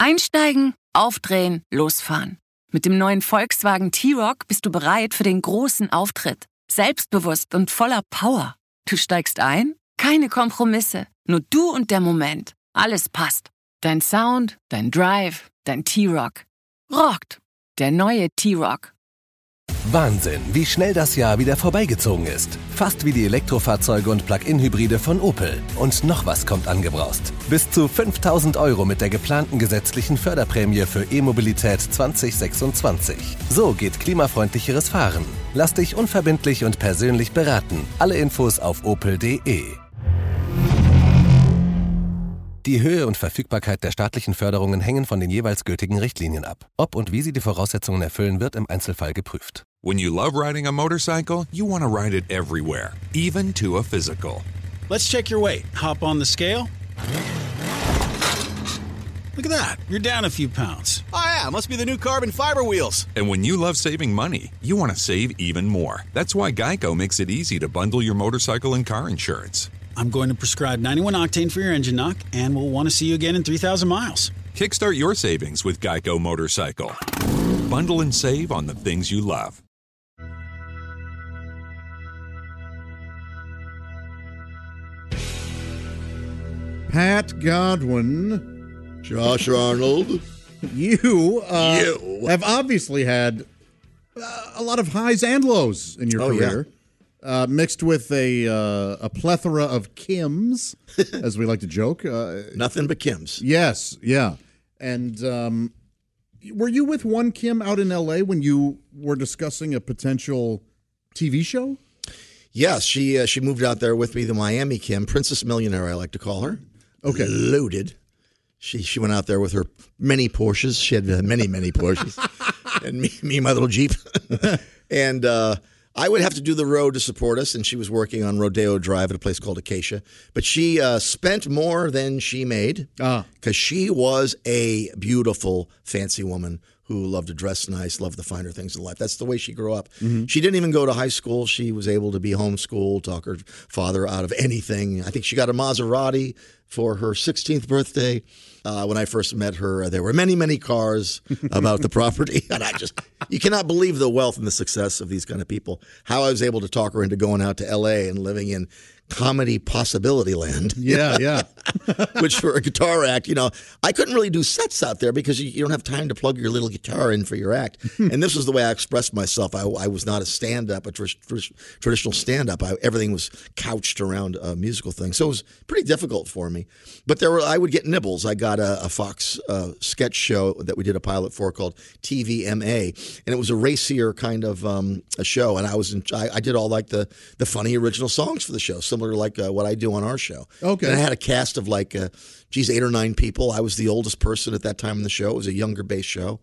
Einsteigen, aufdrehen, losfahren. Mit dem neuen Volkswagen T-Roc bist du bereit für den großen Auftritt. Selbstbewusst und voller Power. Du steigst ein? Keine Kompromisse. Nur du und der Moment. Alles passt. Dein Sound, dein Drive, dein T-Roc. Rockt. Der neue T-Roc. Wahnsinn, wie schnell das Jahr wieder vorbeigezogen ist. Fast wie die Elektrofahrzeuge und Plug-in-Hybride von Opel. Und noch was kommt angebraust. Bis zu 5.000 € mit der geplanten gesetzlichen Förderprämie für E-Mobilität 2026. So geht klimafreundlicheres Fahren. Lass dich unverbindlich und persönlich beraten. Alle Infos auf opel.de. Die Höhe und Verfügbarkeit der staatlichen Förderungen hängen von den jeweils gültigen Richtlinien ab. Ob und wie sie die Voraussetzungen erfüllen, wird im Einzelfall geprüft. When you love riding a motorcycle, you want to ride it everywhere, even to a physical. Let's check your weight. Hop on the scale. Look at that. You're down a few pounds. Oh, yeah. Must be the new carbon fiber wheels. And when you love saving money, you want to save even more. That's why Geico makes it easy to bundle your motorcycle and car insurance. I'm going to prescribe 91 octane for your engine knock, and we'll want to see you again in 3,000 miles. Kickstart your savings with Geico Motorcycle. Bundle and save on the things you love. Pat Godwin. Josh Arnold. You have obviously had a lot of highs and lows in your career. Yeah. Mixed with a plethora of Kims, as we like to joke. Nothing but Kims. Yes, yeah. And were you with one Kim out in L.A. when you were discussing a potential TV show? Yes, she moved out there with me, the Miami Kim, Princess Millionaire, I like to call her. Okay. Loaded. She went out there with her many Porsches. She had many Porsches. And me, my little Jeep. And I would have to do the road to support us, and she was working on Rodeo Drive at a place called Acacia. But she spent more than she made because she was a beautiful, fancy woman who loved to dress nice, loved the finer things in life. That's the way she grew up. Mm-hmm. She didn't even go to high school. She was able to be homeschooled, talk her father out of anything. I think she got a Maserati for her 16th birthday. When I first met her, there were many cars about the property. And you cannot believe the wealth and the success of these kind of people. How I was able to talk her into going out to L.A. and living in comedy possibility land. Yeah. Which for a guitar act, I couldn't really do sets out there because you don't have time to plug your little guitar in for your act. And this was the way I expressed myself. I was not a stand-up, a traditional stand-up. Everything was couched around a musical thing. So it was pretty difficult for me. But I would get nibbles. I got a Fox sketch show that we did a pilot for called TVMA. And it was a racier kind of a show. And I did all like the funny original songs for the show, similar to like what I do on our show. Okay. And I had a cast of 8 or 9 people. I was the oldest person at that time in the show. It was a younger based show.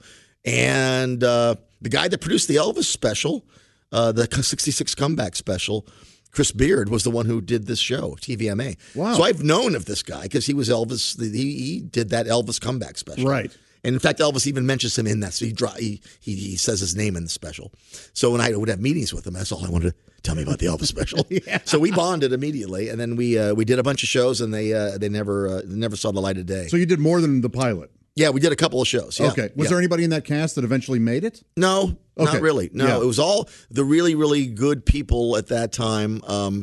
And the guy that produced the Elvis special, the 66 Comeback special, Chris Beard, was the one who did this show, TVMA. Wow. So I've known of this guy because he was Elvis. He did that Elvis Comeback special. Right. And in fact, Elvis even mentions him in that. So he says his name in the special. So when I would have meetings with him, that's all I wanted to tell me about the Elvis special. Yeah. So we bonded immediately, and then we did a bunch of shows, and they never saw the light of day. So you did more than the pilot? Yeah, we did a couple of shows. Yeah. Okay. Was there anybody in that cast that eventually made it? No, not really. No, It was all the really, really good people at that time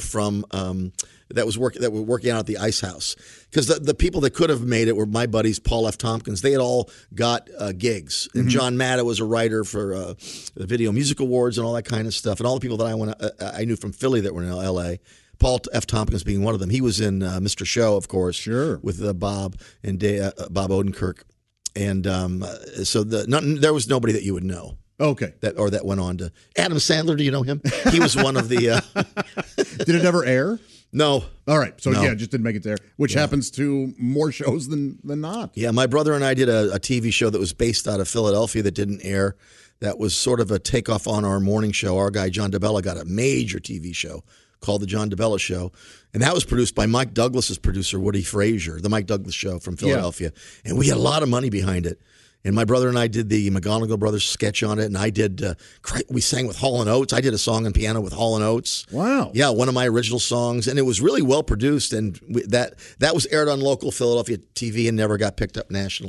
that were working out at the Ice House. Because the people that could have made it were my buddies, Paul F. Tompkins. They had all got gigs. And John Matta was a writer for the Video Music Awards and all that kind of stuff. And all the people that I knew from Philly that were in L.A., Paul F. Tompkins being one of them. He was in Mr. Show, of course. Sure. With Bob and Bob Odenkirk. And so there was nobody that you would know. Okay. That went on to Adam Sandler. Do you know him? He was one of the. Did it ever air? No. All right. So, it just didn't make it there, which happens to more shows than not. Yeah. My brother and I did a TV show that was based out of Philadelphia that didn't air. That was sort of a takeoff on our morning show. Our guy, John DeBella, got a major TV show called The John DeBella Show. And that was produced by Mike Douglas's producer, Woody Frazier, The Mike Douglas Show from Philadelphia. Yeah. And we had a lot of money behind it. And my brother and I did the McGonigal Brothers sketch on it, and I did. We sang with Hall & Oates. I did a song on piano with Hall & Oates. Wow! Yeah, one of my original songs, and it was really well produced. And that was aired on local Philadelphia TV and never got picked up nationally.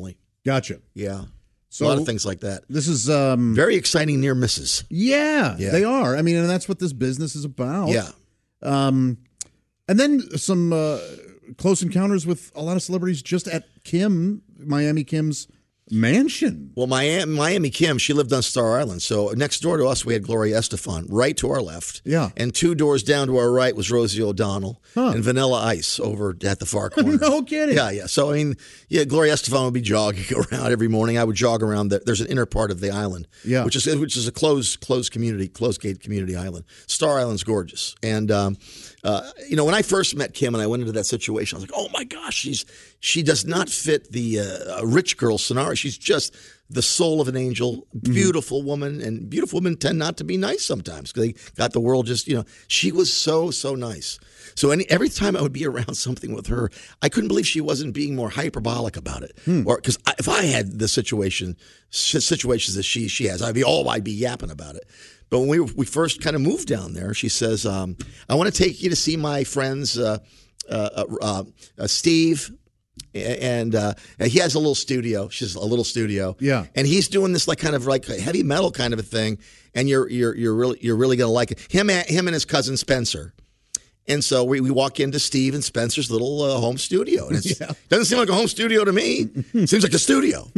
Gotcha. Yeah. So a lot of things like that. This is very exciting near misses. Yeah, they are. I mean, and that's what this business is about. Yeah. And then some close encounters with a lot of celebrities just at Miami Kim's mansion. Well, Miami Kim, she lived on Star Island. So next door to us, we had Gloria Estefan, right to our left. Yeah. And 2 doors down to our right was Rosie O'Donnell and Vanilla Ice over at the far corner. No kidding. Yeah. So, I mean, Gloria Estefan would be jogging around every morning. I would jog around. There's an inner part of the island, which is a closed gate community island. Star Island's gorgeous. And, when I first met Kim and I went into that situation, I was like, oh, my gosh, she does not fit the rich girl scenario. She's just the soul of an angel, beautiful woman, and beautiful women tend not to be nice sometimes because they got the world just, she was so, so nice. So every time I would be around something with her, I couldn't believe she wasn't being more hyperbolic about it. Or because if I had the situations that she has, I'd be yapping about it. But when we first kind of moved down there, she says, I want to take you to see my friends, Steve. And he has a little studio. She's a little studio. Yeah. And he's doing this kind of heavy metal kind of a thing. And you're really gonna like it. Him and his cousin Spencer. And so we walk into Steve and Spencer's little home studio. And it doesn't seem like a home studio to me. It seems like a studio.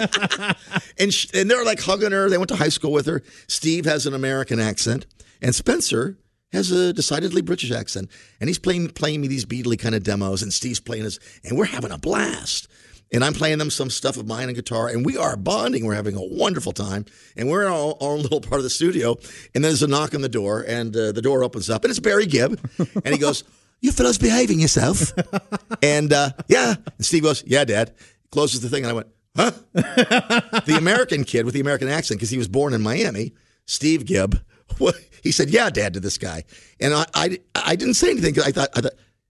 and they're like hugging her. They went to high school with her. Steve has an American accent. And Spencer has a decidedly British accent. And he's playing me these Beatley kind of demos. And Steve's playing us. And we're having a blast. And I'm playing them some stuff of mine on guitar, and we are bonding. We're having a wonderful time, and we're in our own little part of the studio. And there's a knock on the door, and the door opens up, and it's Barry Gibb, and he goes, "You fellas behaving yourself?" And yeah, and Steve goes, "Yeah, Dad." Closes the thing, and I went, "Huh?" The American kid with the American accent, because he was born in Miami, Steve Gibb. He said, "Yeah, Dad," to this guy, and I didn't say anything because I thought.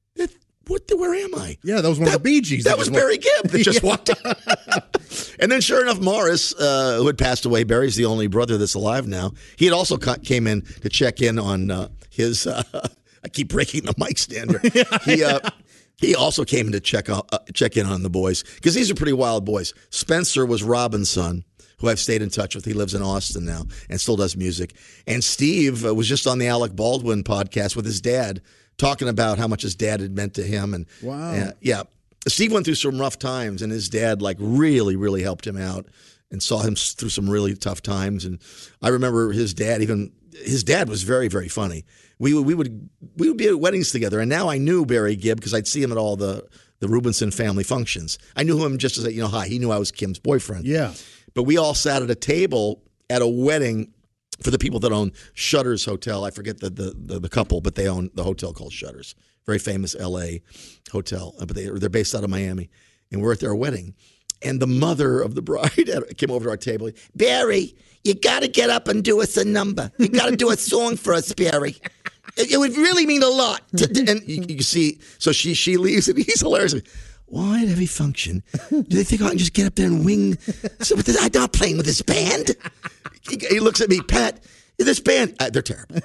Where am I? Yeah, that was one of the Bee Gees. That was Barry Gibb that just walked in. And then sure enough, Morris, who had passed away, Barry's the only brother that's alive now. He had also came in to check in on his, I keep breaking the mic stand here. He also came in to check in on the boys because these are pretty wild boys. Spencer was Robin's son, who I've stayed in touch with. He lives in Austin now and still does music. And Steve was just on the Alec Baldwin podcast with his dad, talking about how much his dad had meant to him. And wow. Yeah. Steve went through some rough times, and his dad really, really helped him out and saw him through some really tough times. And I remember his dad was very, very funny. We would be at weddings together, and now I knew Barry Gibb because I'd see him at all the Rubinson family functions. I knew him just as hi. He knew I was Kim's boyfriend. Yeah. But we all sat at a table at a wedding for the people that own Shutters Hotel. I forget the couple, but they own the hotel called Shutters. Very famous L.A. hotel. But they're based out of Miami. And we're at their wedding. And the mother of the bride came over to our table. "Barry, you got to get up and do us a number. You got to do a song for us, Barry. It would really mean a lot." And you see, so she leaves, and he's hilarious. "Why at every function do they think I can just get up there and wing? So I'm not playing with this band." He looks at me, "Pat, this band, they're terrible."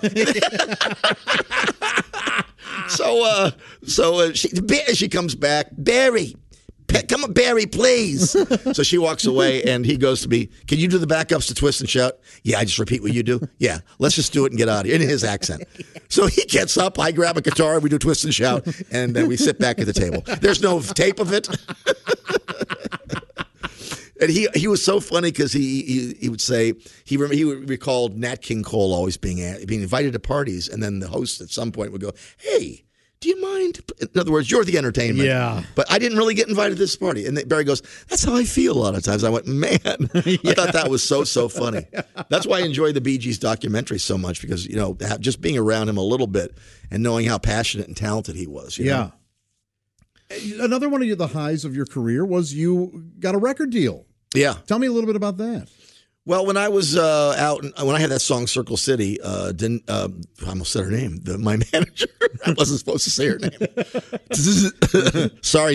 So she comes back, "Barry, come on, Barry, please." So she walks away, and he goes to me, "Can you do the backups to Twist and Shout?" "Yeah, I just repeat what you do." "Yeah, let's just do it and get out of here," in his accent. So he gets up, I grab a guitar, we do Twist and Shout, and then we sit back at the table. There's no tape of it. And he was so funny because he would say he recalled Nat King Cole always being invited to parties, and then the host at some point would go, "Hey, do you mind?" In other words, you're the entertainment. Yeah. But I didn't really get invited to this party. And Barry goes, "That's how I feel a lot of times." I went, man, I thought that was so funny. That's why I enjoy the Bee Gees documentary so much because, just being around him a little bit and knowing how passionate and talented he was. You know? Another one of the highs of your career was you got a record deal. Yeah. Tell me a little bit about that. Well, when I was out, when I had that song "Circle City," I almost said her name. My manager, I wasn't supposed to say her name. Sorry.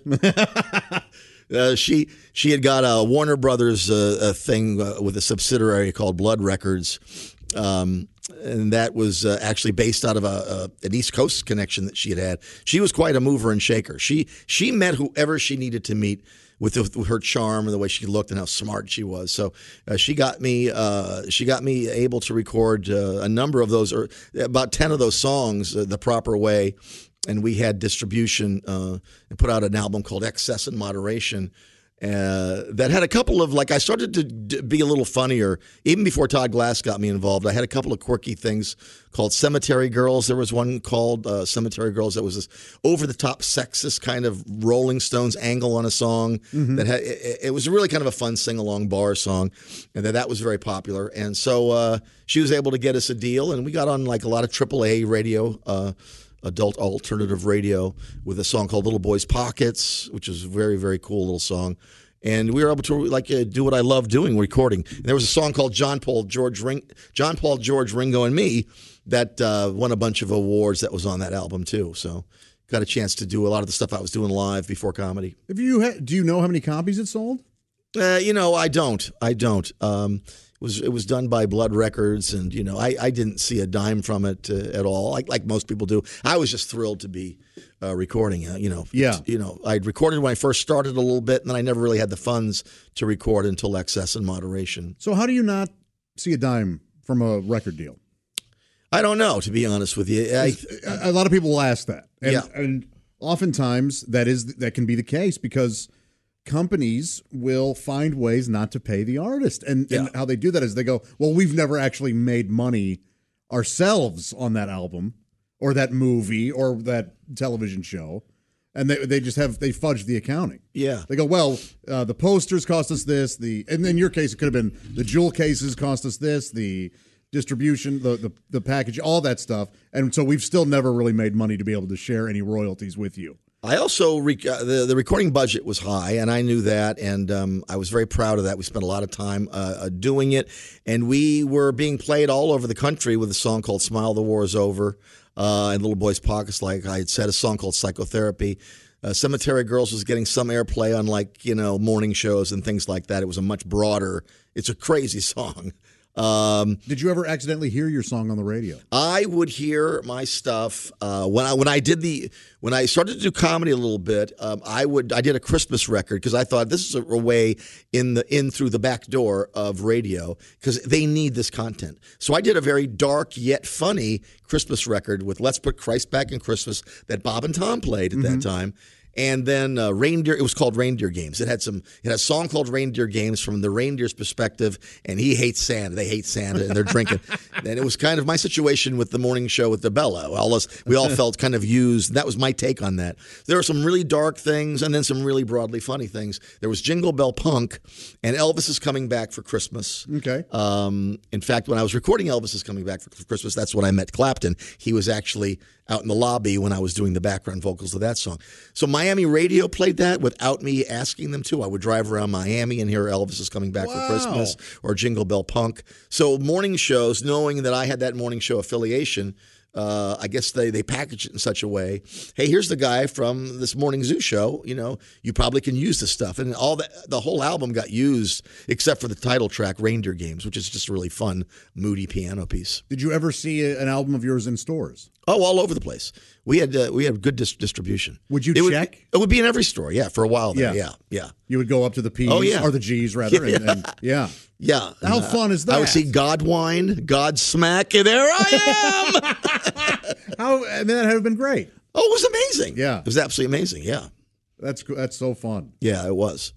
She had got a Warner Brothers thing with a subsidiary called Blood Records, and that was actually based out of an East Coast connection that she had. She was quite a mover and shaker. She met whoever she needed to meet with her charm and the way she looked and how smart she was. So she got me able to record a number of those, or about 10 of those songs the proper way. And we had distribution and put out an album called Excess and Moderation that had a couple of, like, I started to be a little funnier. Even before Todd Glass got me involved, I had a couple of quirky things called Cemetery Girls. There was one called Cemetery Girls that was this over-the-top sexist kind of Rolling Stones angle on a song. That had, it was really kind of a fun sing-along bar song, and that was very popular. And so she was able to get us a deal, and we got on like a lot of AAA radio, adult alternative radio, with a song called Little Boy's Pockets, which is a very, very cool little song. And we were able to do what I love doing, recording. And there was a song called John Paul, George, Ringo, and Me that won a bunch of awards that was on that album too. So got a chance to do a lot of the stuff I was doing live before comedy. Do you know how many copies it sold? I don't. It was done by Blood Records, and I didn't see a dime from it at all, like most people do. I was just thrilled to be recording. I'd recorded when I first started a little bit, and then I never really had the funds to record until Excess and Moderation. So how do you not see a dime from a record deal? I don't know, to be honest with you. A lot of people will ask that, and and oftentimes that can be the case because companies will find ways not to pay the artist. And how they do that is they go, well, we've never actually made money ourselves on that album or that movie or that television show. And they fudge the accounting. Yeah. They go, well, the posters cost us this, and in your case, it could have been the jewel cases cost us this, the distribution, the package, all that stuff. And so we've still never really made money to be able to share any royalties with you. I also, the recording budget was high, and I knew that, and I was very proud of that. We spent a lot of time doing it, and we were being played all over the country with a song called Smile, the War is Over, and Little Boy's Pockets, like I had said, a song called Psychotherapy. Cemetery Girls was getting some airplay on morning shows and things like that. It was a much broader, it's a crazy song. Did you ever accidentally hear your song on the radio? I would hear my stuff when I started to do comedy a little bit. I did a Christmas record because I thought this is a way in through the back door of radio because they need this content. So I did a very dark yet funny Christmas record with "Let's Put Christ Back in Christmas" that Bob and Tom played at that time. And then Reindeer, it was called Reindeer Games. It had a song called Reindeer Games from the reindeer's perspective, and he hates Santa. They hate Santa, and they're drinking. And it was kind of my situation with the morning show with DeBella. We all felt kind of used. That was my take on that. There were some really dark things, and then some really broadly funny things. There was Jingle Bell Punk, and Elvis is Coming Back for Christmas. Okay. In fact, when I was recording Elvis is Coming Back for Christmas, that's when I met Clapton. He was actually out in the lobby when I was doing the background vocals of that song. So Miami radio played that without me asking them to. I would drive around Miami and hear Elvis is Coming Back for Christmas or Jingle Bell Punk. So morning shows, knowing that I had that morning show affiliation, I guess they package it in such a way. Hey, here's the guy from this morning zoo show. You probably can use this stuff, and the whole album got used except for the title track, Reindeer Games, which is just a really fun, moody piano piece. Did you ever see an album of yours in stores? Oh, all over the place. We had good distribution. Would you check? It would be in every store, for a while there. Yeah. You would go up to the P's or the G's rather, Yeah. How fun is that? I would see Godwine, Godsmack, and there I am. That would have been great. Oh, it was amazing. Yeah. It was absolutely amazing. Yeah. That's so fun. Yeah, it was.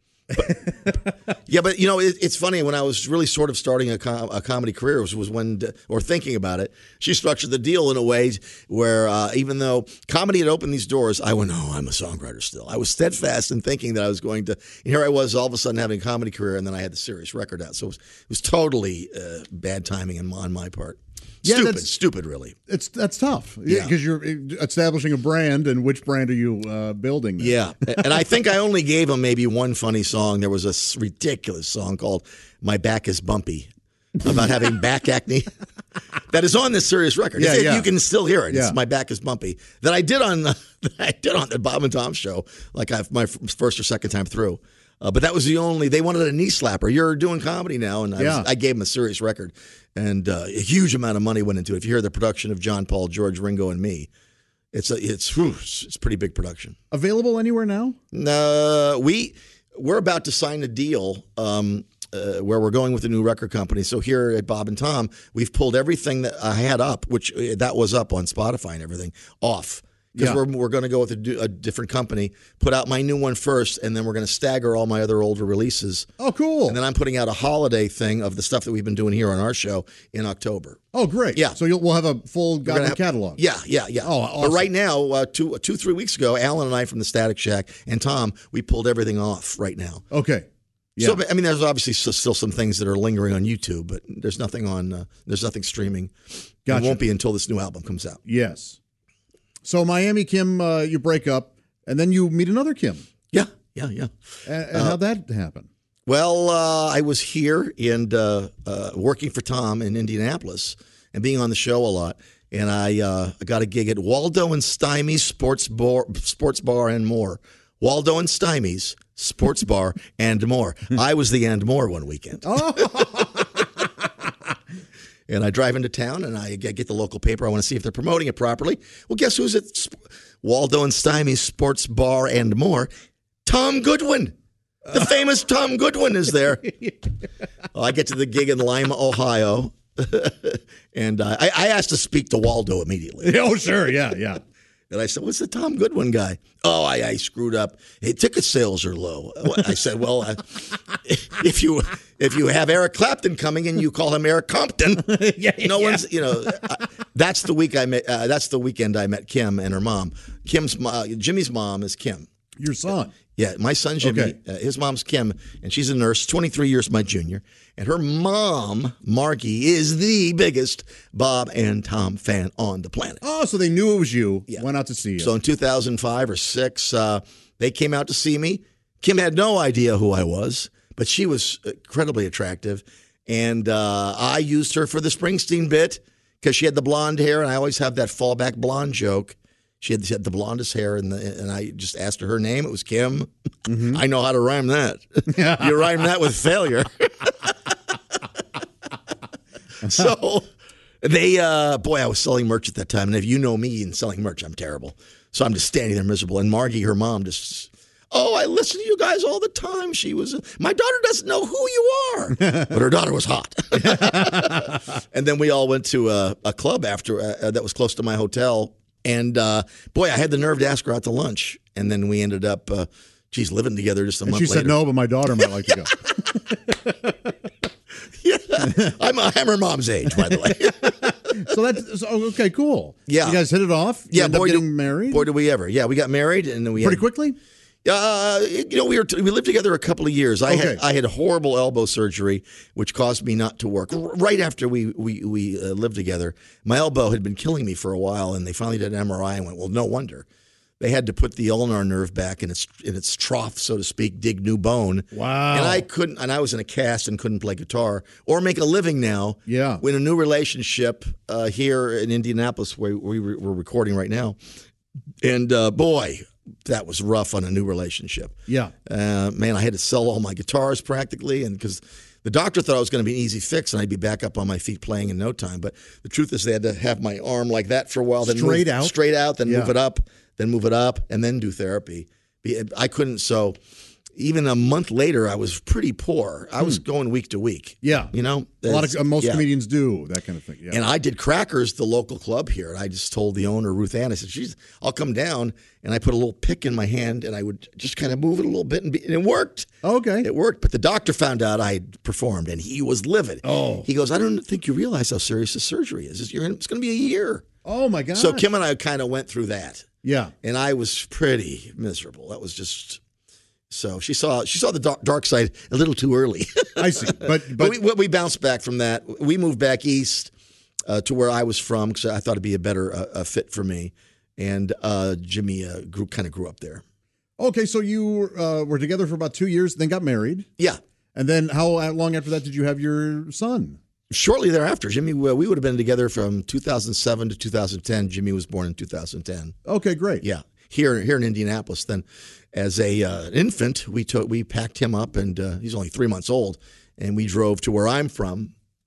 But it's funny. When I was really sort of starting a comedy career was when, or thinking about it, she structured the deal in a way where even though comedy had opened these doors, I went, oh, I'm a songwriter still. I was steadfast in thinking that I was going to, and here I was all of a sudden having a comedy career, and then I had the Sirius record out. So it was totally bad timing on my part. Stupid, really. That's tough. Because you're establishing a brand, and which brand are you building? Yeah, and I think I only gave him maybe one funny song. There was a ridiculous song called "My Back Is Bumpy" about having back acne. That is on this Sirius record. You can still hear it. It's "My Back Is Bumpy" that I did on the Bob and Tom show, like my first or second time through. But that was the only. They wanted a knee slapper. You're doing comedy now, and I gave them a Sirius record, and a huge amount of money went into it. If you hear the production of John Paul, George, Ringo, and Me, It's a pretty big production. Available anywhere now? We're about to sign a deal where we're going with a new record company. So here at Bob and Tom, we've pulled everything that I had up, which that was up on Spotify and everything, off. Because we're going to go with a different company, put out my new one first, and then we're going to stagger all my other older releases. Oh, cool. And then I'm putting out a holiday thing of the stuff that we've been doing here on our show in October. Oh, great. Yeah. So we'll have a full Goblin catalog. Yeah. Oh, awesome. But right now, 3 weeks ago, Alan and I from the Static Shack and Tom, we pulled everything off right now. Okay. Yeah. So, I mean, there's obviously still some things that are lingering on YouTube, but there's nothing streaming. Gotcha. It won't be until this new album comes out. Yes. So Miami Kim, you break up, and then you meet another Kim. Yeah. And how'd that happen? Well, I was here and working for Tom in Indianapolis and being on the show a lot, and I got a gig at Waldo and Stymie's Sports Bar and More. Waldo and Stymie's Sports Bar and More. I was the and more one weekend. And I drive into town, and I get the local paper. I want to see if they're promoting it properly. Well, guess who's at Waldo and Stymie's Sports Bar and More? Tom Goodwin. The famous Tom Goodwin is there. Well, I get to the gig in Lima, Ohio, and I asked to speak to Waldo immediately. Oh, sure, yeah. And I said, what's the Tom Goodwin guy? Oh, I screwed up. Hey, ticket sales are low. I said, well, if you have Eric Clapton coming and you call him Eric Compton, one's, that's the week I met. That's the weekend I met Kim and her mom. Jimmy's mom is Kim. Your son. Yeah, my son Jimmy. Okay. His mom's Kim, and she's a nurse, 23 years my junior. And her mom, Margie, is the biggest Bob and Tom fan on the planet. Oh, so they knew it was you. Yeah. Went out to see you. So in 2005 or 6, they came out to see me. Kim had no idea who I was, but she was incredibly attractive. And I used her for the Springsteen bit because she had the blonde hair, and I always have that fallback blonde joke. She had the blondest hair, and I just asked her name. It was Kim. Mm-hmm. I know how to rhyme that. You rhyme that with failure. So I was selling merch at that time. And if you know me and selling merch, I'm terrible. So I'm just standing there miserable. And Margie, her mom, I listen to you guys all the time. My daughter doesn't know who you are. But her daughter was hot. And then we all went to a club after that was close to my hotel. And, I had the nerve to ask her out to lunch. And then we ended up, living together just a month later. She said no, but my daughter might like to go. Yeah, I'm her mom's age, by the way. So that's okay, cool. Yeah. You guys hit it off? You ended up getting married? Boy, did we ever. Yeah, we got married. And then Pretty quickly? We lived together a couple of years. I had horrible elbow surgery, which caused me not to work. Right after we lived together, my elbow had been killing me for a while, and they finally did an MRI and went, well, no wonder. They had to put the ulnar nerve back in its trough, so to speak, dig new bone. Wow. And I couldn't, and I was in a cast and couldn't play guitar or make a living now. Yeah. In a new relationship here in Indianapolis, where we're recording right now. And that was rough on a new relationship. Yeah. Man, I had to sell all my guitars practically, and because the doctor thought I was going to be an easy fix and I'd be back up on my feet playing in no time. But the truth is they had to have my arm like that for a while. Then straight out, then move it up, and then do therapy. I couldn't, so even a month later, I was pretty poor. I was going week to week. Yeah. Most comedians do that kind of thing. Yeah. And I did Crackers, the local club here. And I just told the owner, Ruth Ann, I said, I'll come down. And I put a little pick in my hand and I would just kind of move it a little bit. And it worked. Okay. It worked. But the doctor found out I had performed and he was livid. Oh. He goes, I don't think you realize how serious the surgery is. It's going to be a year. Oh, my God. So Kim and I kind of went through that. Yeah. And I was pretty miserable. That was just... So she saw the dark side a little too early. I see, but we bounced back from that. We moved back east to where I was from because I thought it'd be a better fit for me. And Jimmy grew up there. Okay, so you were together for about 2 years, then got married. Yeah, and then how long after that did you have your son? Shortly thereafter, Jimmy. We would have been together from 2007 to 2010. Jimmy was born in 2010. Okay, great. Yeah, here in Indianapolis. Then, as a infant, we packed him up, and he's only 3 months old, and we drove to where I'm from,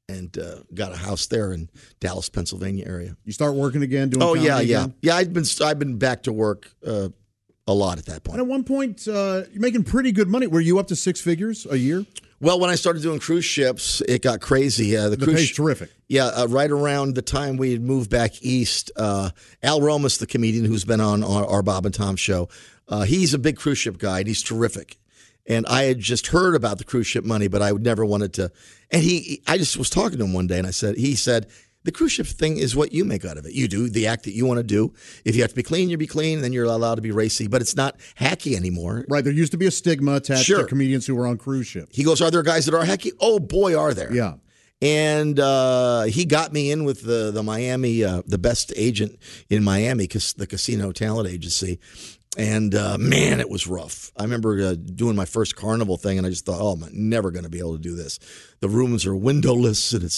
and got a house there in Dallas, Pennsylvania area. You start working again, doing comedy again? Yeah. I've been back to work a lot at that point. And at one point, you're making pretty good money. Were you up to six figures a year? Well, when I started doing cruise ships, it got crazy. The pay's terrific. Yeah, right around the time we had moved back east, Al Romas, the comedian who's been on our Bob and Tom show, he's a big cruise ship guy, and he's terrific. And I had just heard about the cruise ship money, but I never wanted to. And I just was talking to him one day, and he said, the cruise ship thing is what you make out of it. You do the act that you want to do. If you have to be clean, you be clean, and then you're allowed to be racy. But it's not hacky anymore. Right. There used to be a stigma attached to comedians who were on cruise ships. He goes, are there guys that are hacky? Oh, boy, are there. Yeah. And he got me in with the Miami, the best agent in Miami, the Casino Talent Agency. And, man, it was rough. I remember doing my first carnival thing, and I just thought, I'm never going to be able to do this. The rooms are windowless, and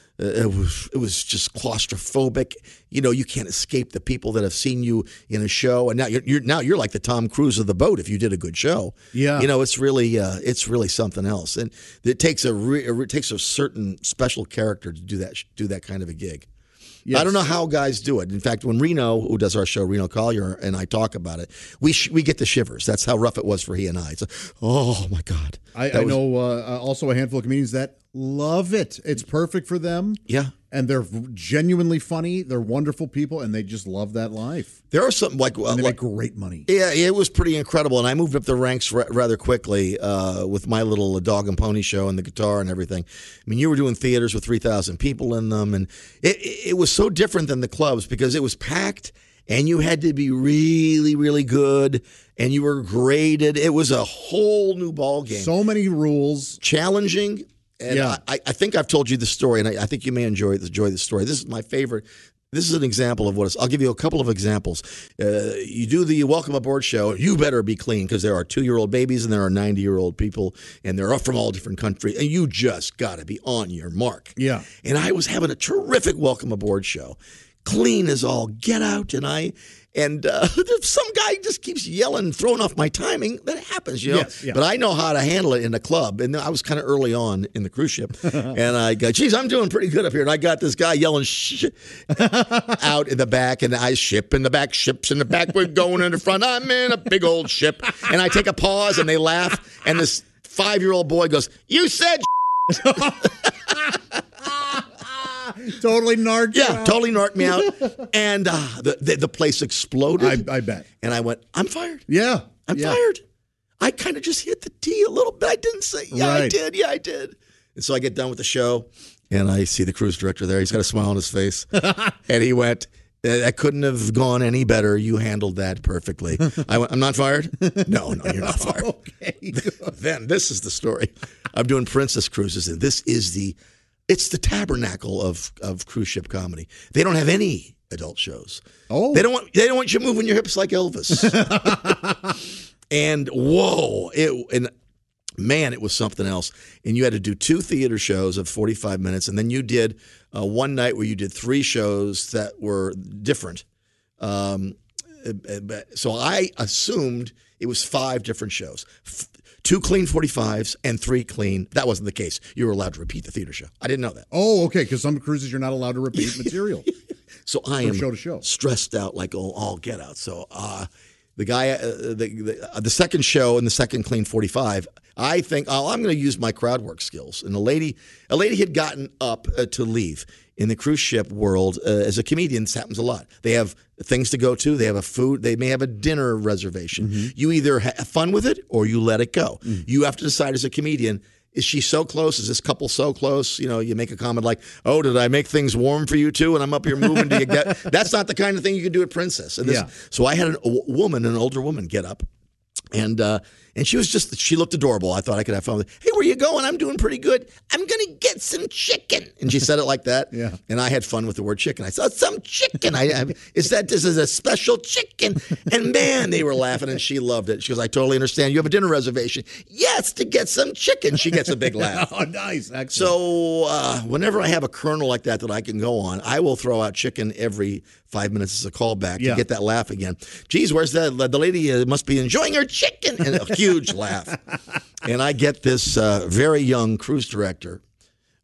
it was just claustrophobic. You can't escape the people that have seen you in a show, and now you're like the Tom Cruise of the boat if you did a good show. Yeah, it's really something else, and it takes a certain special character to do that kind of a gig. Yes. I don't know how guys do it. In fact, when Reno, who does our show, Reno Collier, and I talk about it, we get the shivers. That's how rough it was for he and I. Oh, my God. I know also a handful of comedians that love it. It's perfect for them. Yeah. And they're genuinely funny. They're wonderful people, and they just love that life. There are some and they make great money. Yeah, it was pretty incredible, and I moved up the ranks rather quickly with my little dog and pony show and the guitar and everything. I mean, you were doing theaters with 3,000 people in them, and it was so different than the clubs because it was packed, and you had to be really, really good, and you were graded. It was a whole new ball game. So many rules. Challenging. And yeah. I think I've told you the story, and I think you may enjoy the story. This is my favorite. This is an example of what it's. I'll give you a couple of examples. You do the Welcome Aboard show. You better be clean because there are 2-year-old babies and there are 90-year-old people, and they're from all different countries, and you just got to be on your mark. Yeah. And I was having a terrific Welcome Aboard show. Clean as all get out, and some guy just keeps yelling, throwing off my timing. That happens, Yes, yeah. But I know how to handle it in a club. And I was kind of early on in the cruise ship. And I go, geez, I'm doing pretty good up here. And I got this guy yelling out in the back. And I ship in the back, ships in the back. We're going in the front. I'm in a big old ship. And I take a pause and they laugh. And this 5-year-old boy goes, you said Totally narked you out. Totally narked me out. And the place exploded. I bet. And I went, I'm fired. Yeah. I'm fired. I kind of just hit the T a little bit. I didn't say, I did. Yeah, I did. And so I get done with the show, and I see the cruise director there. He's got a smile on his face. And he went, that couldn't have gone any better. You handled that perfectly. I went, I'm not fired? No, you're not fired. Okay. Then this is the story. I'm doing Princess Cruises, and this is it's the tabernacle of cruise ship comedy. They don't have any adult shows. Oh, they don't want you moving your hips like Elvis. And whoa, man, it was something else. And you had to do 2 theater shows of 45 minutes, and then you did one night where you did 3 shows that were different. So I assumed it was 5 different shows. 2 clean 45s and 3 clean. That wasn't the case. You were allowed to repeat the theater show. I didn't know that. Oh, okay, because some cruises you're not allowed to repeat material. So I am show to show. Stressed out like all get out. So the guy, the second show and the second clean 45, I think, I'm going to use my crowd work skills. And a lady had gotten up to leave. In the cruise ship world, as a comedian, this happens a lot. They have things to go to. They have they may have a dinner reservation. Mm-hmm. You either have fun with it or you let it go. Mm-hmm. You have to decide as a comedian, is she so close? Is this couple so close? You make a comment like, oh, did I make things warm for you too? And I'm up here moving. Do you get? That's not the kind of thing you can do at Princess. And So I had an older woman get up. And she looked adorable. I thought I could have fun with it. Hey, where you going? I'm doing pretty good. I'm going to get some chicken. And she said it like that. Yeah. And I had fun with the word chicken. I said, this is a special chicken. And man, they were laughing and she loved it. She goes, I totally understand. You have a dinner reservation. Yes, to get some chicken. She gets a big laugh. Oh, nice. Excellent. So whenever I have a kernel like that I can go on, I will throw out chicken every 5 minutes as a callback to get that laugh again. Geez, where's the lady must be enjoying her chicken. And a huge laugh. And I get this very young cruise director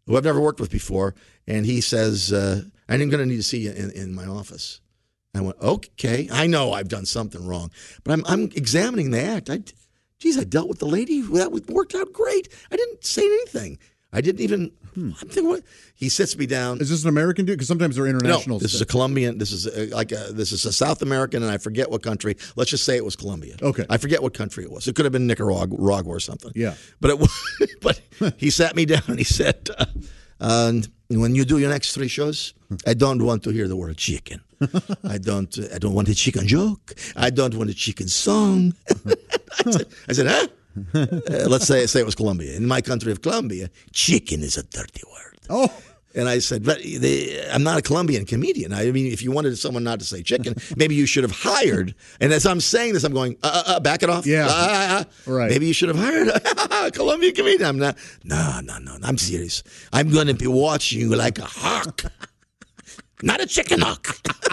who I've never worked with before, and he says, I'm going to need to see you in my office. I went, okay, I know I've done something wrong, but I'm examining the act. I dealt with the lady. That worked out great. I didn't say anything. I didn't even. I'm thinking, what? He sits me down. Is this an American dude? Because sometimes they're international. No, this is a Colombian. This is this is a South American, and I forget what country. Let's just say it was Colombia. Okay, I forget what country it was. It could have been Nicaragua or something. Yeah, but but he sat me down and he said, when you do your next 3 shows, I don't want to hear the word chicken. I don't want a chicken joke. I don't want a chicken song. I said, huh? Let's say it was Colombia. In my country of Colombia, chicken is a dirty word. Oh. And I said, but I'm not a Colombian comedian. I mean, if you wanted someone not to say chicken, maybe you should have hired. And as I'm saying this, I'm going, back it off. Yeah. Right. Maybe you should have hired a Colombian comedian. I'm not. No. I'm serious. I'm going to be watching you like a hawk, not a chicken hawk.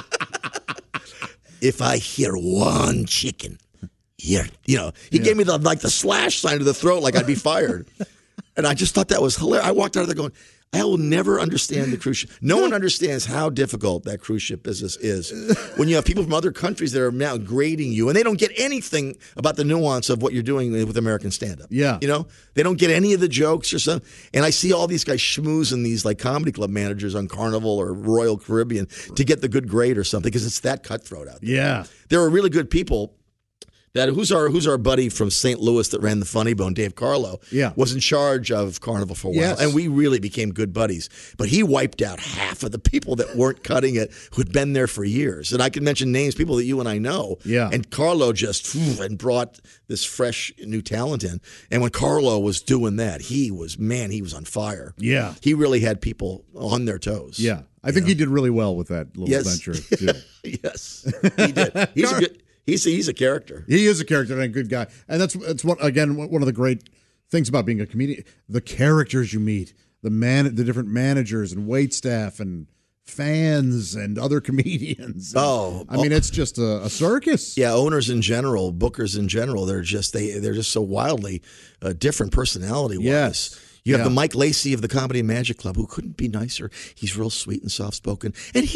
If I hear one chicken, he gave me the slash sign to the throat like I'd be fired. And I just thought that was hilarious. I walked out of there going, I will never understand the cruise ship. No one understands how difficult that cruise ship business is. When you have people from other countries that are now grading you, and they don't get anything about the nuance of what you're doing with American stand-up. Yeah. They don't get any of the jokes or something. And I see all these guys schmoozing these like comedy club managers on Carnival or Royal Caribbean to get the good grade or something because it's that cutthroat out there. Yeah. There are really good people. Who's our buddy from St. Louis that ran the Funny Bone, Dave Carlo, was in charge of Carnival for a while. Yes. And we really became good buddies. But he wiped out half of the people that weren't cutting it who'd been there for years. And I can mention names, people that you and I know. Yeah. And Carlo just and brought this fresh new talent in. And when Carlo was doing that, he was on fire. Yeah. He really had people on their toes. Yeah. I think he did really well with that little venture, too. Yes, he did. He's a character. He is a character and a good guy. And that's one of the great things about being a comedian. The characters you meet, the different managers and wait staff and fans and other comedians. It's just a circus. Yeah, owners in general, bookers in general, they're just so wildly different personality-wise. Yes. You have the Mike Lacey of the Comedy and Magic Club, who couldn't be nicer. He's real sweet and soft-spoken. And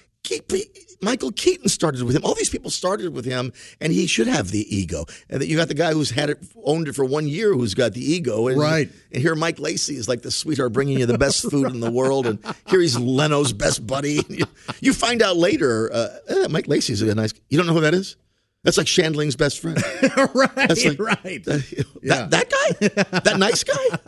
Michael Keaton started with him. All these people started with him, and he should have the ego. And you got the guy who's owned it for 1 year, who's got the ego. And, right. And here Mike Lacey is like the sweetheart bringing you the best food in the world. And here he's Leno's best buddy. You find out later, Mike Lacey is a nice. You don't know who that is? That's like Shandling's best friend. Right. That's like, right. That guy? That nice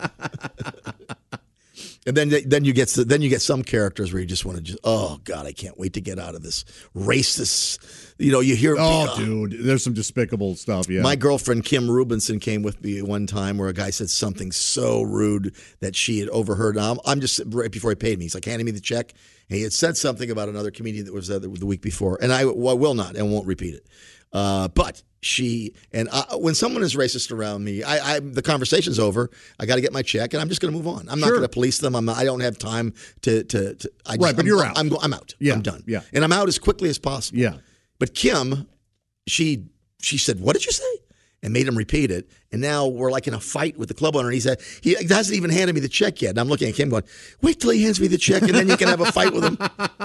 guy? And then you get some characters where you just want to oh God, I can't wait to get out of this racist. You hear dude, there's some despicable stuff. Yeah, my girlfriend Kim Rubinson came with me one time where a guy said something so rude that she had overheard. I'm just right before he paid me. He's like handing me the check, and he had said something about another comedian that was there the week before, and I will not and won't repeat it. But she and when someone is racist around me, the conversation's over. I got to get my check, and I'm just going to move on. I'm not going to police them. I don't have time to. But you're out. I'm out. Yeah. I'm done. Yeah, and I'm out as quickly as possible. Yeah. But Kim, she said, "What did you say?" And made him repeat it. And now we're like in a fight with the club owner. And he said he hasn't even handed me the check yet. And I'm looking at Kim going, "Wait till he hands me the check, and then you can have a fight with him."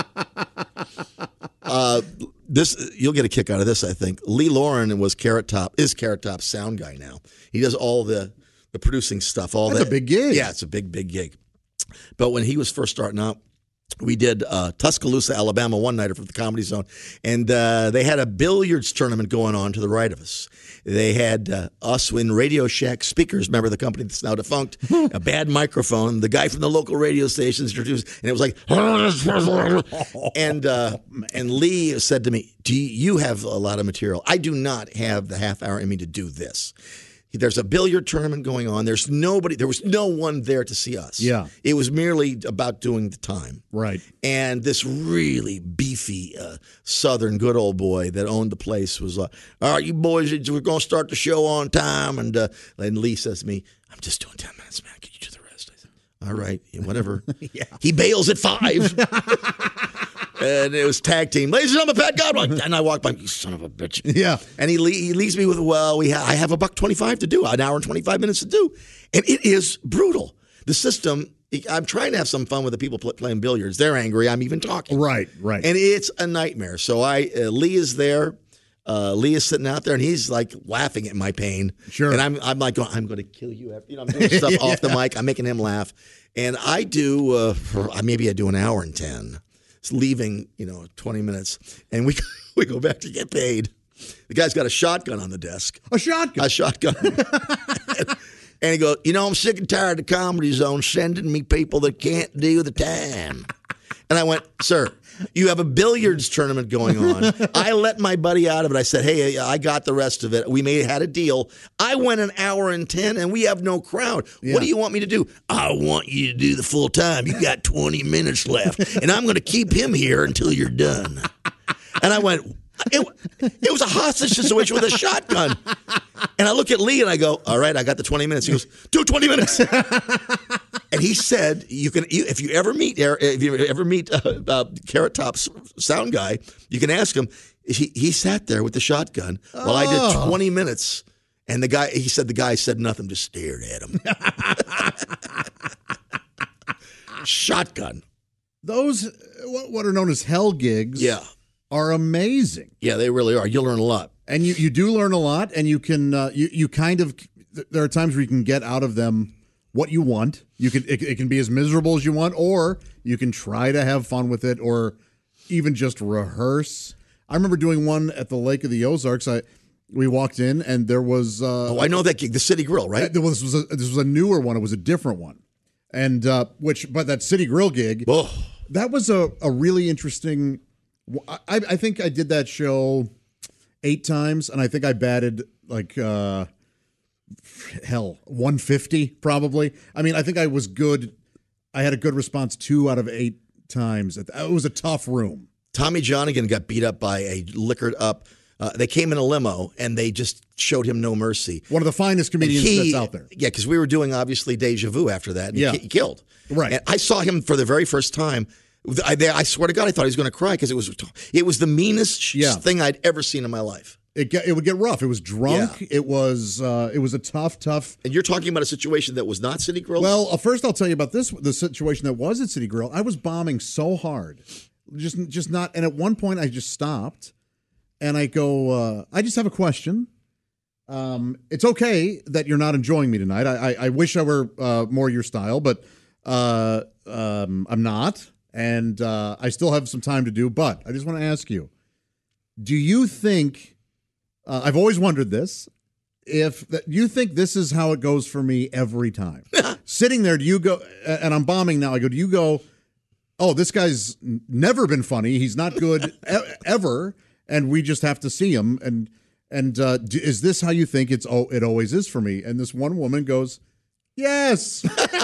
You'll get a kick out of this, I think. Lee Lauren is Carrot Top's sound guy now. He does all the producing stuff. That's a big gig. Yeah, it's a big gig. But when he was first starting out, we did Tuscaloosa, Alabama one-nighter for the Comedy Zone. And they had a billiards tournament going on to the right of us. They had us in Radio Shack speakers, remember the company that's now defunct, a bad microphone, the guy from the local radio stations introduced, and it was like, and Lee said to me, "Do you have a lot of material? I do not have the half hour in me to do this." There's a billiard tournament going on. There was no one there to see us. Yeah. It was merely about doing the time. Right. And this really beefy Southern good old boy that owned the place was like, "All right, you boys, we're going to start the show on time." And Lee says to me, "I'm just doing 10 minutes, man. Can you do the rest?" I said, "All right, whatever." Yeah. He bails at 5. And it was tag team. "Ladies and gentlemen, Pat Godwin." And I walk by, "You son of a bitch." Yeah. And he leaves me with, I have $1.25 to do, an hour and 25 minutes to do. And it is brutal. The system I'm trying to have some fun with the people playing billiards. They're angry. I'm even talking. Right. And it's a nightmare. So Lee is there. Lee is sitting out there, and he's like laughing at my pain. Sure. And I'm like, I'm going to kill you. I'm doing stuff off the mic. I'm making him laugh. And I do, maybe I do an hour and 10. It's leaving, 20 minutes. And we go back to get paid. The guy's got a shotgun on the desk. A shotgun. And he goes, I'm sick and tired of the Comedy Zone sending me people that can't do the time. And I went, sir, you have a billiards tournament going on. I let my buddy out of it. I said, hey, I got the rest of it. We had a deal. I went an hour and 10, and we have no crowd. Yeah. What do you want me to do? I want you to do the full time. You got 20 minutes left, and I'm going to keep him here until you're done. And I went, it was a hostage situation with a shotgun. And I look at Lee and I go, all right, I got the 20 minutes. He goes, do 20 minutes. And he said, if you ever meet Carrot Top's sound guy, you can ask him. He sat there with the shotgun while I did 20 minutes. And the guy said nothing, just stared at him. Shotgun. Those, what are known as hell gigs. Yeah. Are amazing. Yeah, they really are. You'll learn a lot. And you do learn a lot, and you can you kind of, there are times where you can get out of them what you want. It can be as miserable as you want, or you can try to have fun with it, or even just rehearse. I remember doing one at the Lake of the Ozarks. We walked in, and there was I know that gig, the City Grill, right? This was a newer one. It was a different one, and but that City Grill gig, that was a really interesting. I think I did that show 8 times, and I think I batted like 150 probably. I mean, I think I was good. I had a good response 2 out of 8 times. It was a tough room. Tommy Johnigan got beat up by a liquored up. They came in a limo, and they just showed him no mercy. One of the finest comedians that's out there. Yeah, because we were doing, obviously, Deja Vu after that, and he killed. Right. And I saw him for the very first time. I swear to God, I thought he was going to cry because it was the meanest thing I'd ever seen in my life. It would get rough. It was drunk. Yeah. It was a tough. And you're talking about a situation that was not City Grill? Well, first I'll tell you about the situation that was at City Grill. I was bombing so hard, just not. And at one point I just stopped, and I go, I just have a question. It's okay that you're not enjoying me tonight. I wish I were more your style, but I'm not. And I still have some time to do, but I just want to ask you, do you think, I've always wondered this, you think this is how it goes for me every time? Sitting there, do you go, and I'm bombing now, do you go, oh, this guy's never been funny, he's not good ever, and we just have to see him, and is this how you think it always is for me? And this one woman goes, yes.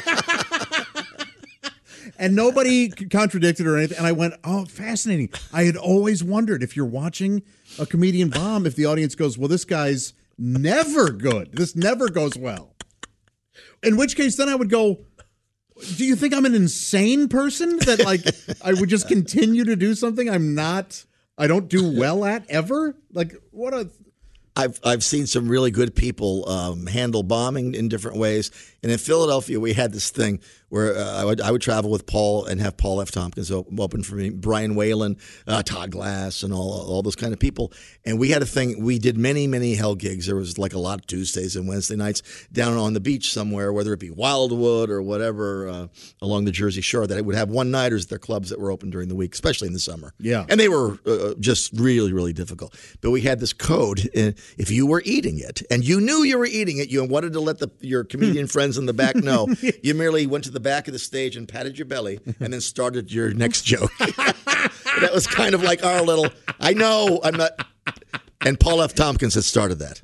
And nobody contradicted or anything. And I went, oh, fascinating. I had always wondered if you're watching a comedian bomb, if the audience goes, well, this guy's never good. This never goes well. In which case, then I would go, do you think I'm an insane person that like I would just continue to do something I don't do well at ever? Like what a... I've seen some really good people handle bombing in different ways. And in Philadelphia, we had this thing where I would travel with Paul and have Paul F. Tompkins open for me, Brian Whalen, Todd Glass, and all those kind of people. And we had a thing. We did many, many hell gigs. There was like a lot of Tuesdays and Wednesday nights down on the beach somewhere, whether it be Wildwood or whatever along the Jersey Shore, that it would have one-nighters at their clubs that were open during the week, especially in the summer. Yeah. And they were just really, really difficult. But we had this code. If you were eating it and you knew you were eating it, you wanted to let your comedian friends in the back know, you merely went to the back of the stage and patted your belly and then started your next joke. That was kind of like our little, I know I'm not, and Paul F. Tompkins had started that.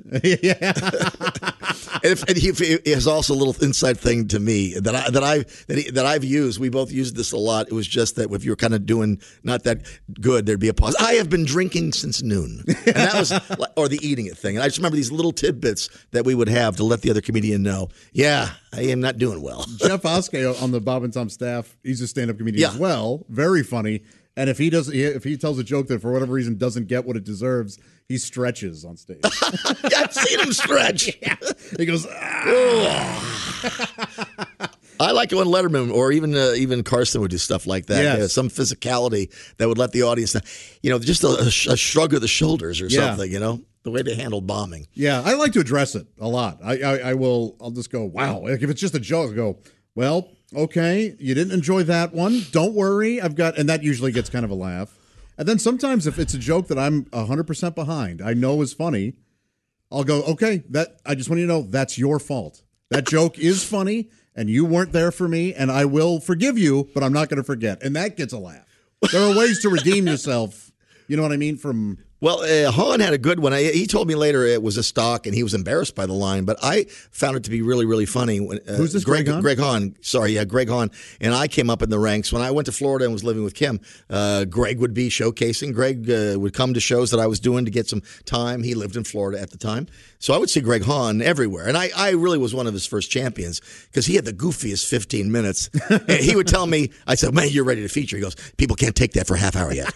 And he has also a little inside thing to me that I've used. We both used this a lot. It was just that if you were kind of doing not that good, there'd be a pause. I have been drinking since noon, and that was or the eating it thing. And I just remember these little tidbits that we would have to let the other comedian know. Yeah, I am not doing well. Jeff Oskey on the Bob and Tom staff, he's a stand-up comedian as well. Very funny. And if he tells a joke that for whatever reason doesn't get what it deserves, he stretches on stage. I've seen him stretch. Yeah. He goes, I like it when Letterman or even Carson would do stuff like that. Yes. Some physicality that would let the audience know, just a shrug of the shoulders or something, the way they handled bombing. Yeah, I like to address it a lot. I'll just go, wow. Like if it's just a joke, I'll go, well, okay, you didn't enjoy that one. Don't worry. and that usually gets kind of a laugh. And then sometimes if it's a joke that I'm 100% behind, I know is funny, I'll go, okay, I just want you to know that's your fault. That joke is funny, and you weren't there for me, and I will forgive you, but I'm not going to forget. And that gets a laugh. There are ways to redeem yourself, you know what I mean, from... Well, Hahn had a good one. He told me later it was a stock, and he was embarrassed by the line. But I found it to be really, really funny. Who's this, Greg Hahn? Greg Hahn. Sorry, yeah, Greg Hahn. And I came up in the ranks. When I went to Florida and was living with Kim, Greg would be showcasing. Greg would come to shows that I was doing to get some time. He lived in Florida at the time. So I would see Greg Hahn everywhere. And I really was one of his first champions because he had the goofiest 15 minutes. He would tell me, I said, man, you're ready to feature. He goes, people can't take that for a half hour yet.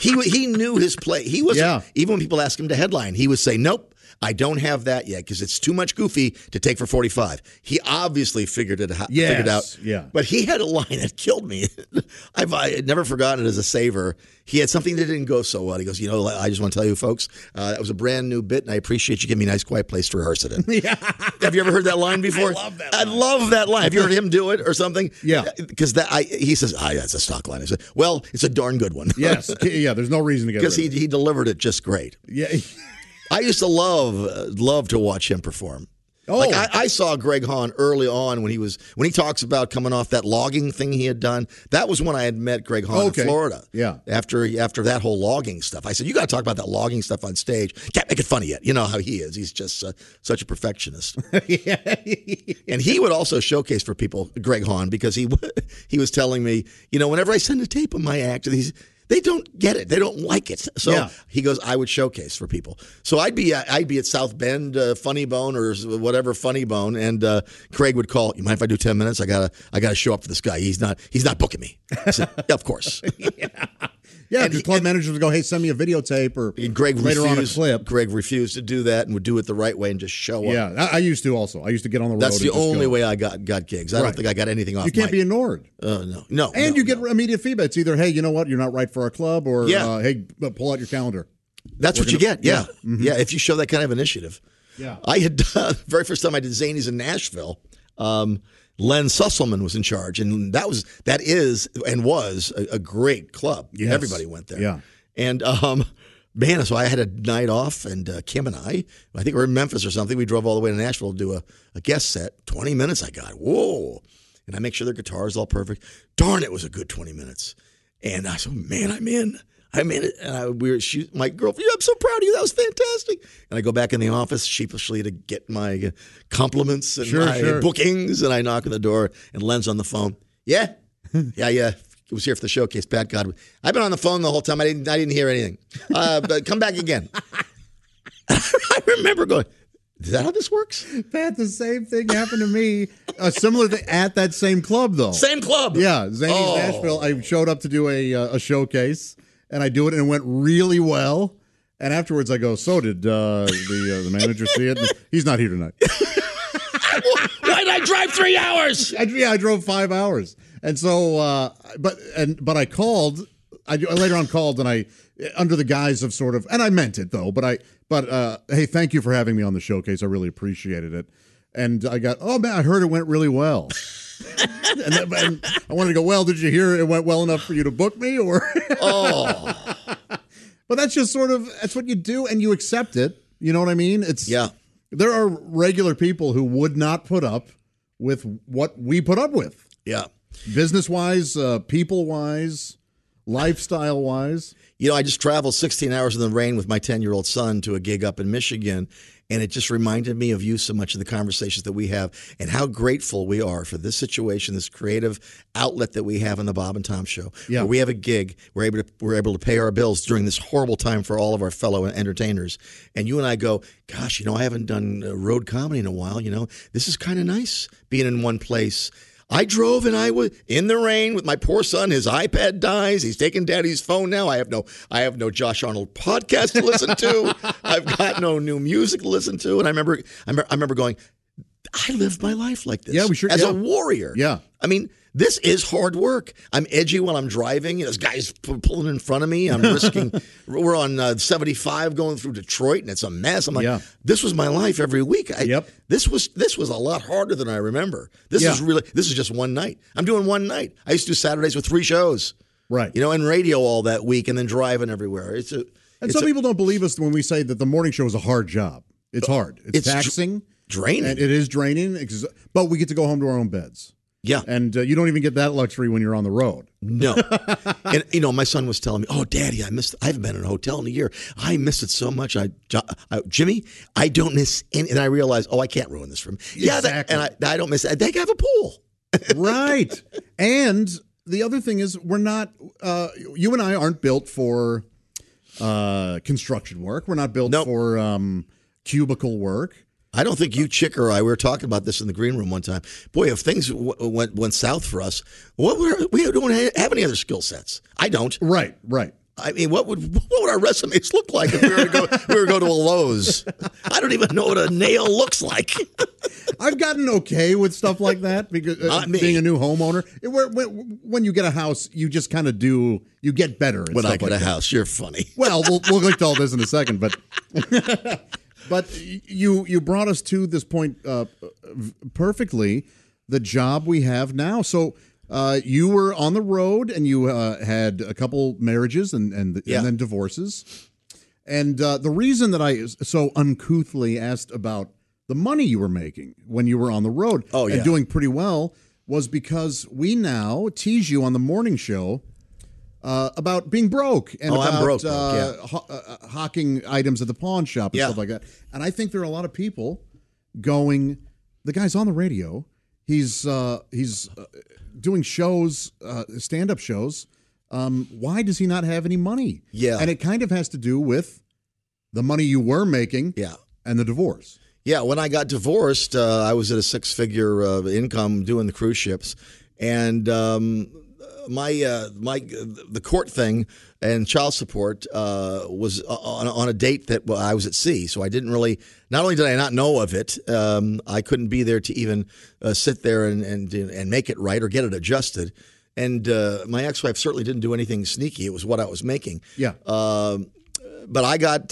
He knew his play. He was even when people asked him to headline, he would say, nope, I don't have that yet because it's too much goofy to take for 45. He obviously figured it out. Yeah. But he had a line that killed me. I've never forgotten it as a saver. He had something that didn't go so well. He goes, I just want to tell you folks, that was a brand new bit, and I appreciate you giving me a nice, quiet place to rehearse it in. Yeah. Have you ever heard that line before? I love that line. Have you heard him do it or something? Yeah. Because he says, that's a stock line. I said, well, it's a darn good one. Yes. Yeah, there's no reason to get it. Because he delivered it just great. Yeah. I used to love to watch him perform. Oh. Like I saw Greg Hahn early on when he talks about coming off that logging thing he had done. That was when I had met Greg Hahn in Florida. Yeah. After that whole logging stuff, I said, you got to talk about that logging stuff on stage. Can't make it funny yet. You know how he is. He's just such a perfectionist. Yeah. And he would also showcase for people, Greg Hahn, because he was telling me, whenever I send a tape of my act, they don't get it. They don't like it. So he goes, I would showcase for people. So I'd be at South Bend Funny Bone or whatever Funny Bone, and Craig would call. You mind if I do 10 minutes? I gotta show up for this guy. He's not booking me. I said, yeah, of course. Yeah, because club managers would go, hey, send me a videotape or Greg later on a clip. Greg refused to do that and would do it the right way and just show up. Yeah, I used to also. I used to get on the road. That's the only way I got gigs. I don't think I got anything off. You can't be ignored. No. And you get immediate feedback. It's either, hey, you know what, you're not right for our club, or hey, pull out your calendar. That's what you get. Yeah. Mm-hmm. Yeah, if you show that kind of initiative. Yeah. I had the very first time I did Zanies in Nashville. Len Susselman was in charge, and that was a great club. Yes. Everybody went there. Yeah. And man, so I had a night off, and Kim and I think we were in Memphis or something. We drove all the way to Nashville to do a guest set. 20 minutes I got. Whoa. And I make sure their guitar is all perfect. Darn, it was a good 20 minutes. And I said, man, I'm in it. And my girlfriend, I'm so proud of you. That was fantastic. And I go back in the office sheepishly to get my compliments and my bookings. And I knock on the door, and Len's on the phone. Yeah. He was here for the showcase. Pat Godwin. I've been on the phone the whole time. I didn't hear anything. But come back again. I remember going, is that how this works? Pat, the same thing happened to me. Similar thing at that same club, though. Same club. Yeah, Zanies Nashville. I showed up to do a showcase, and I do it, and it went really well. And afterwards, I go, so did the manager see it? He's not here tonight. Why did I drive 3 hours? I drove 5 hours. And so, but I called. I later on called, and I, under the guise of sort of, and I meant it though. But hey, thank you for having me on the showcase. I really appreciated it. And I got, oh man, I heard it went really well. and I wanted to go, well, did you hear it went well enough for you to book me, or? But that's just sort of, that's what you do, and you accept it. You know what I mean? There are regular people who would not put up with what we put up with. Yeah. Business-wise, people-wise, lifestyle-wise. I just traveled 16 hours in the rain with my 10-year-old son to a gig up in Michigan, and it just reminded me of you so much of the conversations that we have and how grateful we are for this situation, this creative outlet that we have on the Bob and Tom Show. Yeah. Where we have a gig, we're able to pay our bills during this horrible time for all of our fellow entertainers. And you and I go, gosh, I haven't done road comedy in a while. This is kind of nice being in one place. I drove and I was in the rain with my poor son. His iPad dies. He's taking Daddy's phone now. I have no Josh Arnold podcast to listen to. I've got no new music to listen to. And I remember going, I lived my life like this. Yeah, we sure as yeah. a warrior. Yeah. I mean, this is hard work. I'm edgy while I'm driving. This guy's pulling in front of me. I'm risking. We're on 75 going through Detroit, and it's a mess. I'm like, this was my life every week. This was a lot harder than I remember. This is just one night. I'm doing one night. I used to do Saturdays with 3 shows. Right. And radio all that week, and then driving everywhere. Some people don't believe us when we say that the morning show is a hard job. It's hard. It's taxing. Draining. And it is draining, but we get to go home to our own beds. Yeah. And you don't even get that luxury when you're on the road. No. And, my son was telling me, oh, Daddy, I haven't been in a hotel in a year. I missed it so much. Jimmy, I don't miss any. And I realized, I can't ruin this for him. Exactly. Yeah, and I don't miss it. They have a pool. Right. And the other thing is we're not, you and I aren't built for construction work. We're not built for cubicle work. I don't think you, Chick, or I, we were talking about this in the green room one time. Boy, if things went south for us, we don't have any other skill sets. I don't. Right. I mean, what would our resumes look like if we were to go to a Lowe's? I don't even know what a nail looks like. I've gotten okay with stuff like that because being a new homeowner, when you get a house, you just kind of you get better. When I get a house, you're funny. Well, we'll get to all this in a second, but. But you brought us to this point perfectly, the job we have now. So you were on the road and you had a couple marriages and then divorces. And the reason that I so uncouthly asked about the money you were making when you were on the road and doing pretty well was because we now tease you on the morning show about being broke and about hawking items at the pawn shop and stuff like that. And I think there are a lot of people going, the guy's on the radio. He's doing shows, stand-up shows. Why does he not have any money? Yeah. And it kind of has to do with the money you were making and the divorce. Yeah, when I got divorced, I was at a 6-figure income doing the cruise ships. And the court thing and child support was on a date that I was at sea, so I didn't really. Not only did I not know of it, I couldn't be there to even sit there and make it right or get it adjusted. And my ex-wife certainly didn't do anything sneaky. It was what I was making. Yeah. But I got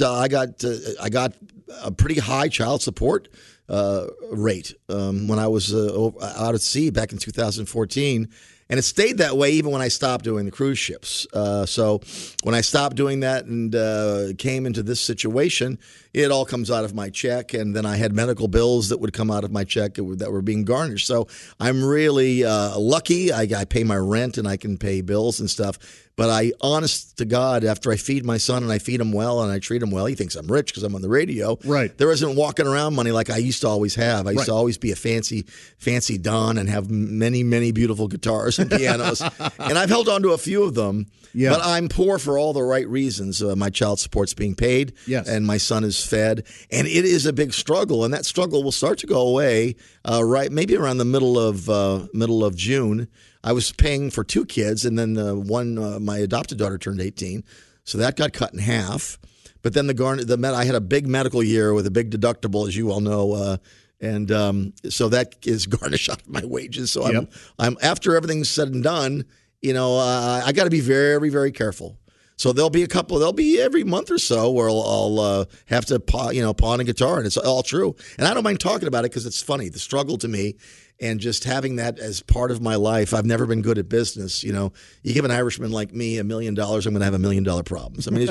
a pretty high child support rate when I was out at sea back in 2014. And it stayed that way even when I stopped doing the cruise ships. So when I stopped doing that and came into this situation, it all comes out of my check. And then I had medical bills that would come out of my check that were being garnished. So I'm really lucky. I pay my rent and I can pay bills and stuff. But honest to God, after I feed my son and I feed him well and I treat him well, he thinks I'm rich because I'm on the radio. Right. There isn't walking around money like I used to always have. I used to always be a fancy Don and have many, many beautiful guitars and pianos. And I've held on to a few of them. Yeah. But I'm poor for all the right reasons. My child support's being paid. Yes. And my son is fed. And it is a big struggle. And that struggle will start to go away maybe around the middle of June. I was paying for 2 kids, and then my adopted daughter turned 18, so that got cut in half. But then I had a big medical year with a big deductible, as you all know, and so that is garnished out of my wages. So I'm after everything's said and done, I got to be very, very careful. So there'll be every month or so where I'll have to pawn a guitar, and it's all true. And I don't mind talking about it because it's funny. The struggle to me. And just having that as part of my life, I've never been good at business. You give an Irishman like me $1 million, I'm going to have $1 million problems. I mean,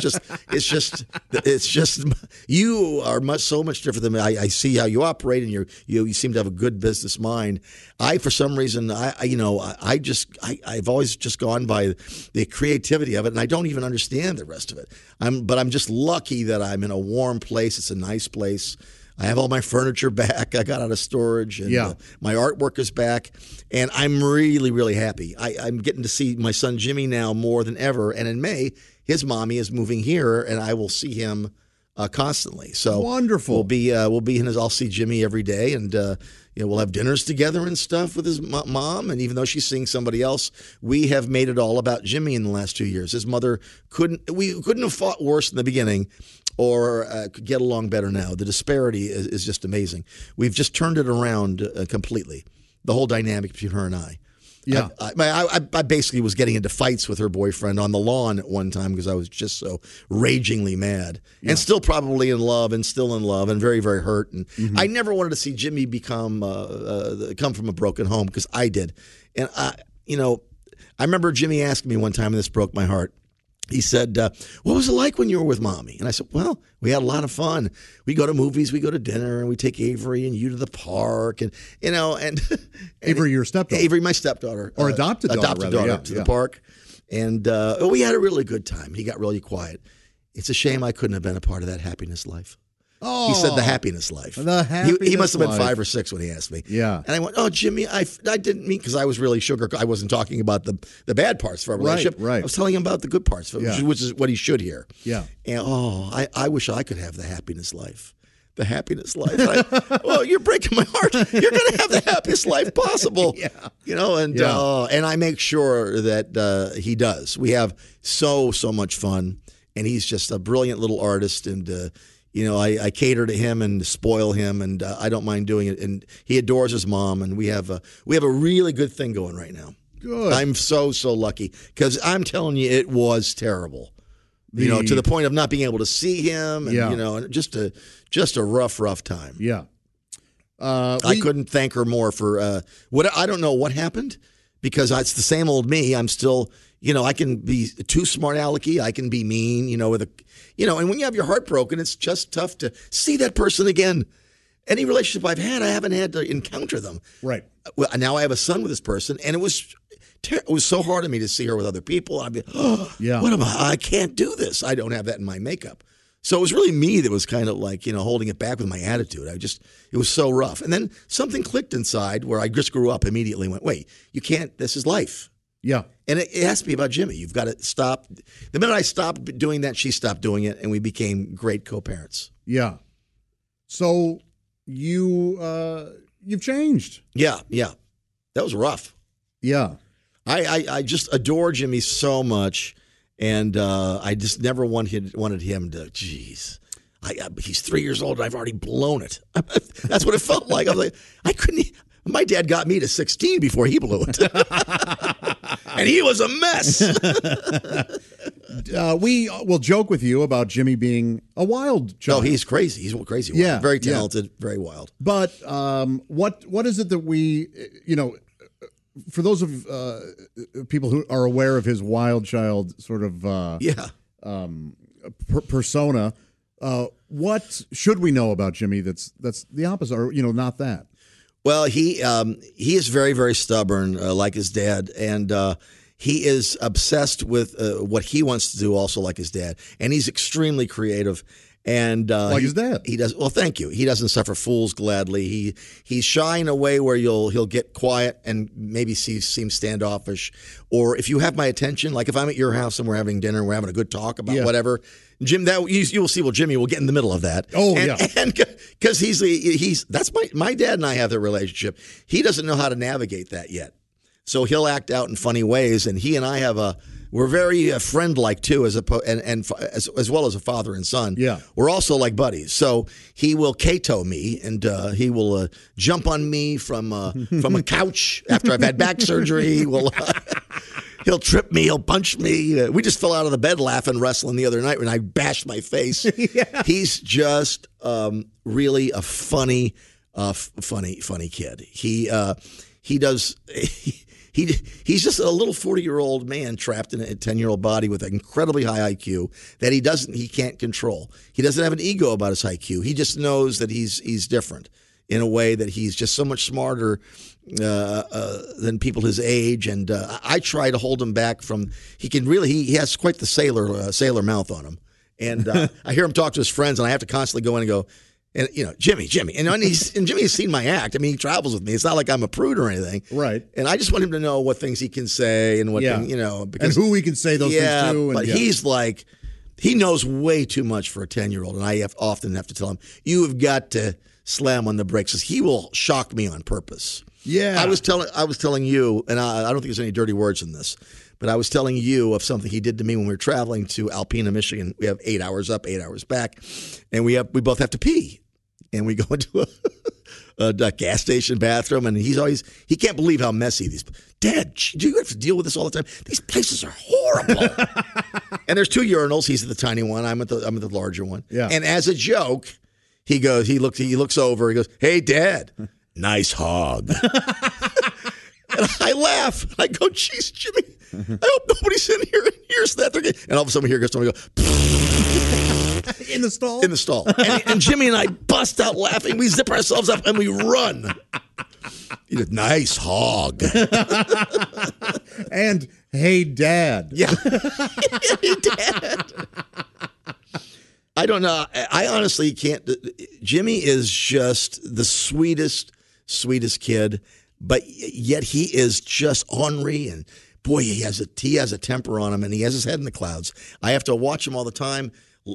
it's just you are so much different than me. I see how you operate, and you seem to have a good business mind. For some reason, I've always just gone by the creativity of it, and I don't even understand the rest of it. But I'm just lucky that I'm in a warm place. It's a nice place. I have all my furniture back. I got out of storage, and my artwork is back, and I'm really, really happy. I'm getting to see my son Jimmy now more than ever, and in May, his mommy is moving here, and I will see him constantly. So wonderful. We'll be in his. I'll see Jimmy every day, and we'll have dinners together and stuff with his mom. And even though she's seeing somebody else, we have made it all about Jimmy in the last 2 years. His mother we couldn't have fought worse in the beginning. or could get along better now. The disparity is just amazing. We've just turned it around completely, the whole dynamic between her and I. Yeah. I basically was getting into fights with her boyfriend on the lawn at one time because I was just so ragingly mad and still probably in love and still in love and very, very hurt. And I never wanted to see Jimmy come from a broken home because I did. And, I remember Jimmy asking me one time, and this broke my heart. He said, what was it like when you were with Mommy? And I said, well, we had a lot of fun. We go to movies, we go to dinner, and we take Avery and you to the park. And Avery, your stepdaughter. Avery, my stepdaughter. Or adopted daughter, to the park. And we had a really good time. He got really quiet. It's a shame I couldn't have been a part of that happiness life. Oh, he said the happiness life. The happiness He must have been life. 5 or 6 when he asked me. Yeah. And I went, oh, Jimmy, I didn't mean, because I was really I wasn't talking about the bad parts of our relationship. Right. I was telling him about the good parts, which is what he should hear. Yeah. And I wish I could have the happiness life. The happiness life. You're breaking my heart. You're going to have the happiest life possible. Yeah. And I make sure that he does. We have so much fun, and he's just a brilliant little artist, and I cater to him and spoil him, and I don't mind doing it. And he adores his mom, and we have a really good thing going right now. Good. I'm so lucky because I'm telling you, it was terrible. To the point of not being able to see him, and and just a rough time. Yeah. I couldn't thank her more for what I don't know what happened, because it's the same old me. I'm still, I can be too smart alecky. I can be mean, and when you have your heart broken, it's just tough to see that person again. Any relationship I've had, I haven't had to encounter them. Right. Well, now I have a son with this person, and it was so hard on me to see her with other people. I'd be, what am I? I can't do this. I don't have that in my makeup. So it was really me that was kind of like, holding it back with my attitude. It was so rough. And then something clicked inside where I just grew up immediately and went, wait, you can't, this is life. Yeah. And it has to be about Jimmy. You've got to stop. The minute I stopped doing that, she stopped doing it, and we became great co-parents. Yeah. So you've changed. Yeah. That was rough. Yeah. I just adore Jimmy so much, and I just never wanted him to, geez. He's 3 years old, and I've already blown it. That's what it felt like. I was like, I couldn't. My dad got me to 16 before he blew it. And he was a mess. We will joke with you about Jimmy being a wild child. No, he's crazy. He's crazy. Wild. Yeah. Very talented, very wild. But what is it that we, for those of people who are aware of his wild child sort of persona, what should we know about Jimmy that's the opposite, or not that? Well, he is very, very stubborn, like his dad, and he is obsessed with what he wants to do, also like his dad, and he's extremely creative. And like his dad, he does. Well, thank you. He doesn't suffer fools gladly. He's shy in a way where he'll get quiet and maybe seem standoffish. Or if you have my attention, like if I'm at your house and we're having dinner, we're having a good talk about whatever. Jim, that you will see. Well, Jimmy will get in the middle of that. Oh, and because he's that's my dad and I have that relationship. He doesn't know how to navigate that yet, so he'll act out in funny ways. And he and I have we're very friend-like too, as well as a father and son. Yeah, we're also like buddies. So he will Kato me, and he will jump on me from a couch after I've had back surgery. He will. He'll trip me. He'll punch me. We just fell out of the bed laughing, wrestling the other night when I bashed my face. Yeah. He's just really a funny kid. He does. He's just a little 40-year-old man trapped in a 10-year-old body with an incredibly high IQ that he can't control. He doesn't have an ego about his IQ. He just knows that he's different in a way that he's just so much smarter than people his age. And I try to hold him back from. He has quite the sailor mouth on him. And I hear him talk to his friends, and I have to constantly go in and go. And Jimmy, and Jimmy's seen my act. I mean, he travels with me. It's not like I'm a prude or anything, right? And I just want him to know what things he can say and what because, and who we can say those things to. But he's like, he knows way too much for a 10-year-old, and I often have to tell him, you have got to slam on the brakes, because he will shock me on purpose. Yeah. I was telling you, and I don't think there's any dirty words in this, but I was telling you of something he did to me when we were traveling to Alpena, Michigan. We have 8 hours up, 8 hours back, and we both have to pee, and we go into a gas station bathroom, and he can't believe how messy these. Dad, do you have to deal with this all the time? These places are horrible. And there's 2 urinals. He's at the tiny one. I'm at the larger one. Yeah. And as a joke, he looks over. He goes, "Hey, Dad, nice hog." And I laugh. I go, "Geez, Jimmy, I hope nobody's in here and hears that." And all of a sudden, here goes somebody go. In the stall? In the stall. And Jimmy and I bust out laughing. We zip ourselves up and we run. He goes, "Nice hog." And, "Hey, Dad." Yeah. Hey, Dad. I don't know. I honestly can't. Jimmy is just the sweetest kid, but yet he is just ornery, and boy, he has a temper on him, and he has his head in the clouds. I have to watch him all the time.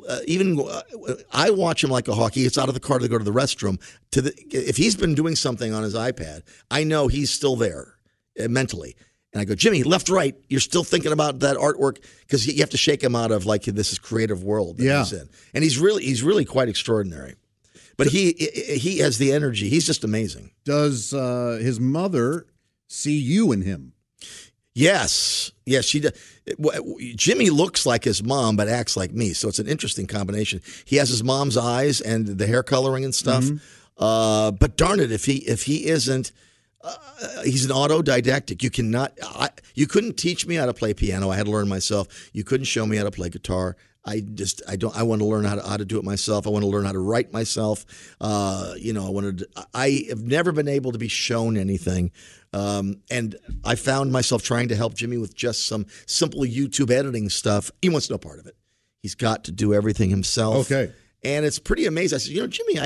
I watch him like a hawk. He gets out of the car to go to the restroom. If he's been doing something on his iPad, I know he's still there mentally. And I go, "Jimmy, left, right, you're still thinking about that artwork," because you have to shake him out of like this is creative world that he's in. And he's really quite extraordinary. But he has the energy. He's just amazing. Does his mother see you in him? Yes, she does. Jimmy looks like his mom, but acts like me. So it's an interesting combination. He has his mom's eyes and the hair coloring and stuff. Mm-hmm. But darn it, if he isn't, he's an autodidactic. You couldn't teach me how to play piano. I had to learn myself. You couldn't show me how to play guitar. I want to learn how to do it myself. I want to learn how to write myself. I have never been able to be shown anything. And I found myself trying to help Jimmy with just some simple YouTube editing stuff. He wants no part of it. He's got to do everything himself. Okay. And it's pretty amazing. I said, Jimmy,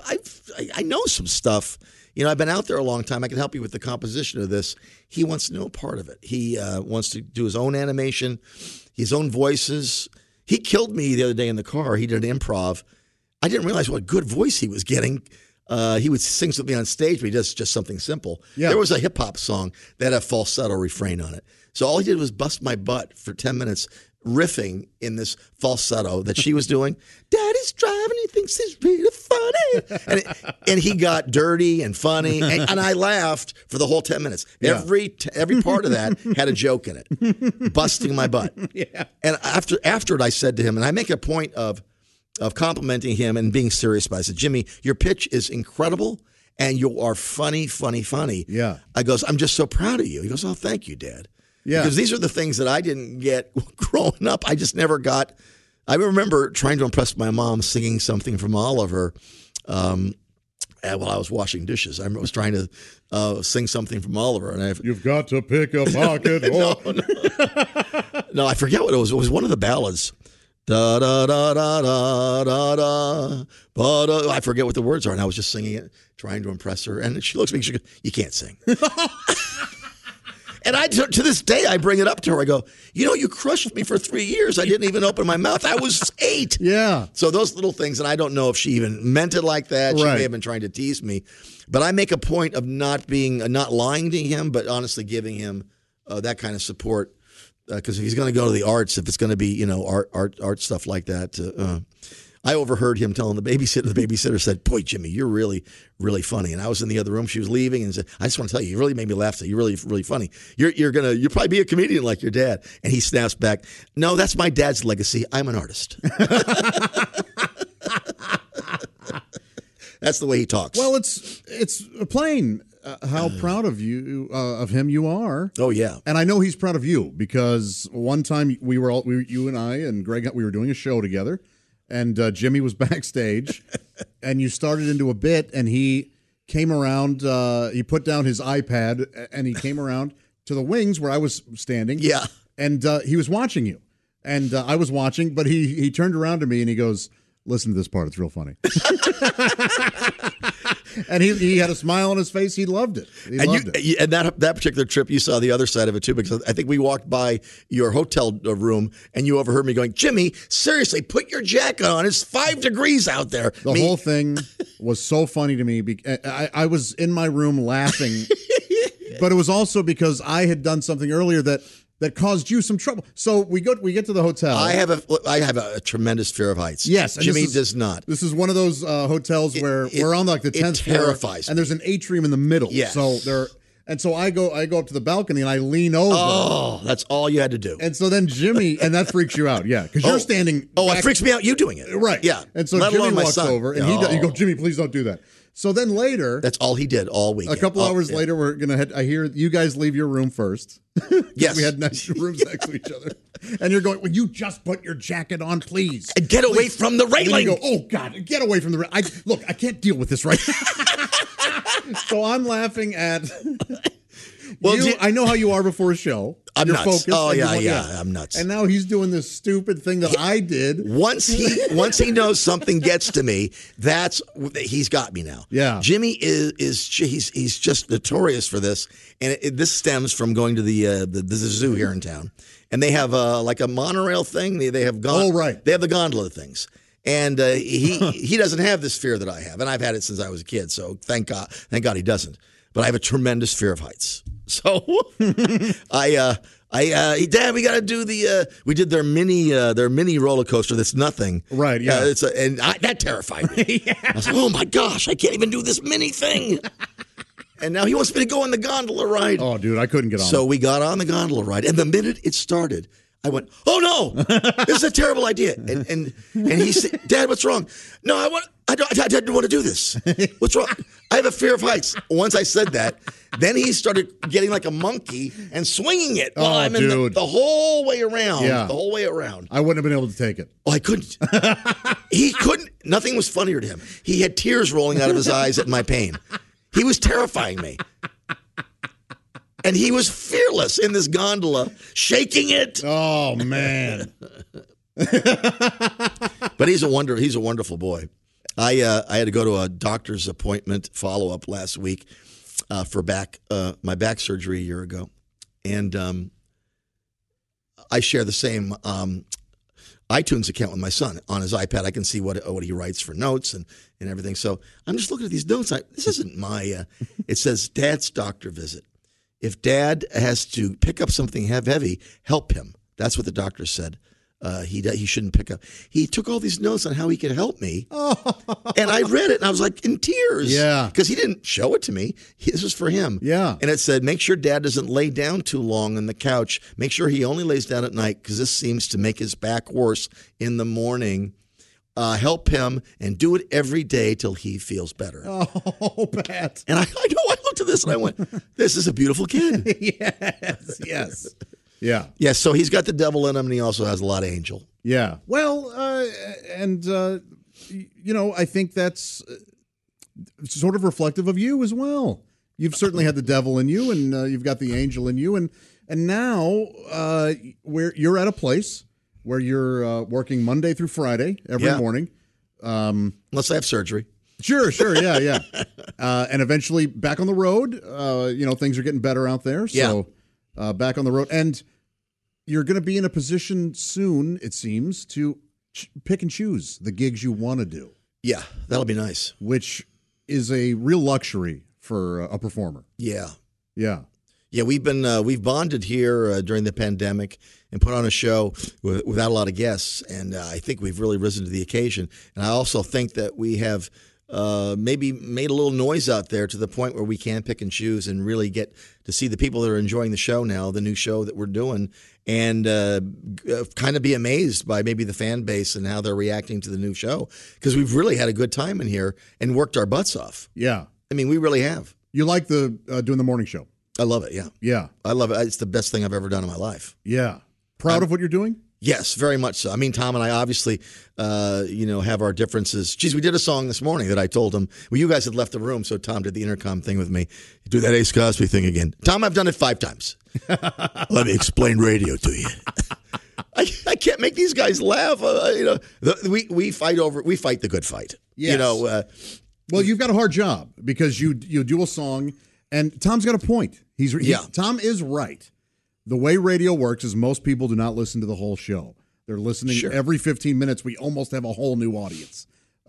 I know some stuff. I've been out there a long time. I can help you with the composition of this. He wants no part of it. He wants to do his own animation, his own voices. He killed me the other day in the car. He did an improv. I didn't realize what good voice he was getting. He would sing something on stage, but he does just something simple. Yeah. There was a hip-hop song that had a falsetto refrain on it. So all he did was bust my butt for 10 minutes riffing in this falsetto that she was doing. "Daddy's driving, he thinks he's really funny." And he got dirty and funny, and I laughed for the whole 10 minutes. Yeah. Every part of that had a joke in it, busting my butt. Yeah. And after it, I said to him, and I make a point of complimenting him and being serious about it. I said, "Jimmy, your pitch is incredible, and you are funny. Yeah. I goes, "I'm just so proud of you." He goes, "Oh, thank you, Dad." Yeah. Because these are the things that I didn't get growing up. I just never got. I remember trying to impress my mom singing something from Oliver while I was washing dishes. I was trying to sing something from Oliver. And "You've got to pick a pocket." No, I forget what it was. It was one of the ballads. Da da da da da da da. I forget what the words are, and I was just singing it, trying to impress her. And she looks at me. She goes, "You can't sing." And to this day, I bring it up to her. I go, "You crushed me for 3 years. I didn't even open my mouth. I was 8. Yeah. So those little things, and I don't know if she even meant it like that. She may have been trying to tease me. But I make a point of not lying to him, but honestly giving him that kind of support. Because if he's going to go to the arts, if it's going to be, art stuff like that, I overheard him telling the babysitter said, "Boy, Jimmy, you're really, really funny." And I was in the other room. She was leaving and said, "I just want to tell you, you really made me laugh. You're really, really funny. You'll probably be a comedian like your dad." And he snaps back, "No, that's my dad's legacy. I'm an artist." That's the way he talks. Well, it's plain how proud of him you are. Oh yeah, and I know he's proud of you because one time you and I and Greg, we were doing a show together. And Jimmy was backstage, and you started into a bit, and he came around. He put down his iPad, and he came around to the wings where I was standing. Yeah. And he was watching you, and I was watching, but he turned around to me, and he goes, Listen to this part. It's real funny. And he had a smile on his face. He loved it. And that particular trip, you saw the other side of it, too, because I think we walked by your hotel room, and you overheard me going, Jimmy, seriously, put your jacket on. It's 5 degrees out there. The whole thing was so funny to me. I was in my room laughing, but it was also because I had done something earlier that caused you some trouble. So we get to the hotel. I have a tremendous fear of heights. Yes, Jimmy does not. This is one of those hotels where we're on like the 10th floor, terrifies me. And there's an atrium in the middle. Yes. So I go up to the balcony and I lean over. Oh, that's all you had to do. And so then Jimmy, and that freaks you out, yeah, because you're standing. Oh, it freaks me out. You doing it, right? Yeah. And so Let Jimmy alone my walks son. over and you go, Jimmy, please don't do that. So then later, that's all he did all week. A couple hours later, we're gonna head. I hear you guys leave your room first. Yes, we had rooms next to each other, and you're going. Well, you just put your jacket on, please, and get away from the railing. And you go, oh God, get away from the railing. Look, I can't deal with this right now. So I'm laughing at. Well, I know how you are before a show. I'm You're nuts. Focused oh yeah, I'm nuts. And now he's doing this stupid thing that I did. Once he knows something gets to me, he's got me now. Yeah, Jimmy he's just notorious for this, and this stems from going to the zoo here in town, and they have like a monorail thing. They have right. They have the gondola things. And he doesn't have this fear that I have, and I've had it since I was a kid. So thank God he doesn't. But I have a tremendous fear of heights. So Dad, we got to do we did their mini roller coaster. That's nothing. Right. Yeah. That terrified me. Yeah. I was like, oh my gosh, I can't even do this mini thing. And now he wants me to go on the gondola ride. Oh, dude, I couldn't get on. So we got on the gondola ride, and the minute it started, I went, oh no, this is a terrible idea. And he said, Dad, what's wrong? No, I don't want to do this. What's wrong? I have a fear of heights. Once I said that, then he started getting like a monkey and swinging it while I'm in the whole way around. Yeah. The whole way around. I wouldn't have been able to take it. Oh, I couldn't. He couldn't. Nothing was funnier to him. He had tears rolling out of his eyes at my pain. He was terrifying me. And he was fearless in this gondola, shaking it. Oh man! But he's a wonderful boy. I had to go to a doctor's appointment follow-up last week for my back surgery a year ago, and I share the same iTunes account with my son. On his iPad, I can see what he writes for notes and everything. So I'm just looking at these notes. This isn't my. It says Dad's doctor visit. If Dad has to pick up something heavy, help him. That's what the doctor said. He shouldn't pick up. He took all these notes on how he could help me, and I read it, and I was like in tears. Yeah, because he didn't show it to me. This was for him. Yeah, and it said, make sure Dad doesn't lay down too long on the couch. Make sure he only lays down at night because this seems to make his back worse in the morning. Help him and do it every day till he feels better. Oh, Pat. And I looked at this and I went, this is a beautiful kid. Yes. Yeah. Yeah, so he's got the devil in him and he also has a lot of angel. Yeah. Well, I think that's sort of reflective of you as well. You've certainly had the devil in you and you've got the angel in you. And now you're at a place where you're working Monday through Friday every morning. Unless I have surgery. Sure, yeah. And eventually back on the road. Things are getting better out there. So back on the road. And you're going to be in a position soon, it seems, to pick and choose the gigs you want to do. Yeah, that'll be nice. Which is a real luxury for a performer. Yeah. Yeah. Yeah, we've bonded here during the pandemic and put on a show without a lot of guests, and I think we've really risen to the occasion. And I also think that we have maybe made a little noise out there to the point where we can pick and choose and really get to see the people that are enjoying the show now, the new show that we're doing, and kind of be amazed by maybe the fan base and how they're reacting to the new show, because we've really had a good time in here and worked our butts off. Yeah. I mean, we really have. You like doing the morning show? I love it, yeah. Yeah. I love it. It's the best thing I've ever done in my life. Yeah. Proud of what you're doing? Yes, very much so. I mean, Tom and I obviously, have our differences. Geez, we did a song this morning that I told him. Well, you guys had left the room, so Tom did the intercom thing with me. Do that Ace Cosby thing again. Tom, I've done it 5 times. Let me explain radio to you. I I can't make these guys laugh. We fight the good fight. Yes. Well, you've got a hard job because you do a song, and Tom's got a point. Tom is right. The way radio works is most people do not listen to the whole show. They're listening every 15 minutes. We almost have a whole new audience.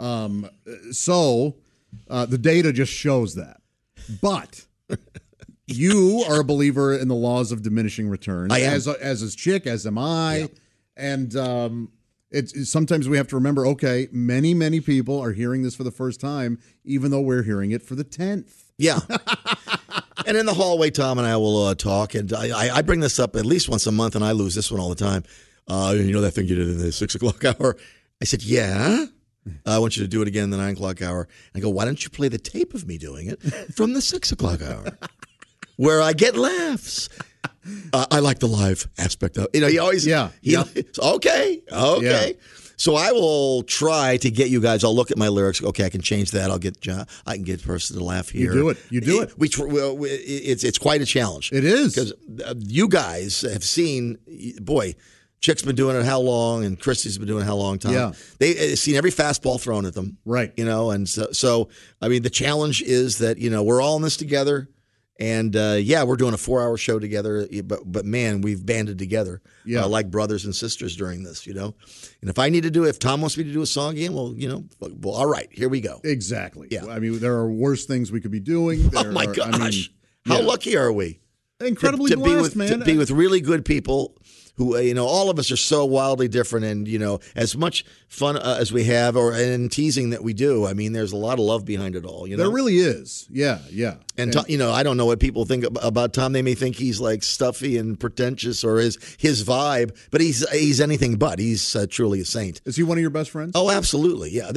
So the data just shows that. But you are a believer in the laws of diminishing returns. I am. As is Chick, as am I. Yeah. And it's sometimes we have to remember, okay, many, many people are hearing this for the first time, even though we're hearing it for the 10th. Yeah. And in the hallway, Tom and I will talk. And I bring this up at least once a month, and I lose this one all the time. You know that thing you did in the 6 o'clock hour? I said, yeah. I want you to do it again in the 9 o'clock hour. I go, why don't you play the tape of me doing it from the 6 o'clock hour, where I get laughs? I like the live aspect of it. You always, okay. Yeah. So I will try to get you guys. I'll look at my lyrics. Okay, I can change that. I can get a person to laugh here. You do it. It's quite a challenge. It is because you guys have seen. Boy, Chick's been doing it how long, and Christy's been doing it how long, Tom? Yeah, they've seen every fastball thrown at them. Right. And so I mean, the challenge is that we're all in this together. And we're doing a 4-hour show together, but man, we've banded together like brothers and sisters during this, And if Tom wants me to do a song again, well, all right, here we go. Exactly. Yeah. I mean, there are worse things we could be doing. Oh my gosh, how lucky are we? Incredibly blessed, man. To be with really good people. Who all of us are so wildly different, and as much fun as we have, and teasing that we do. I mean, there's a lot of love behind it all. There really is. Yeah. And I don't know what people think about Tom. They may think he's like stuffy and pretentious, or his vibe, but he's anything but. He's truly a saint. Is he one of your best friends? Oh, absolutely. Yeah.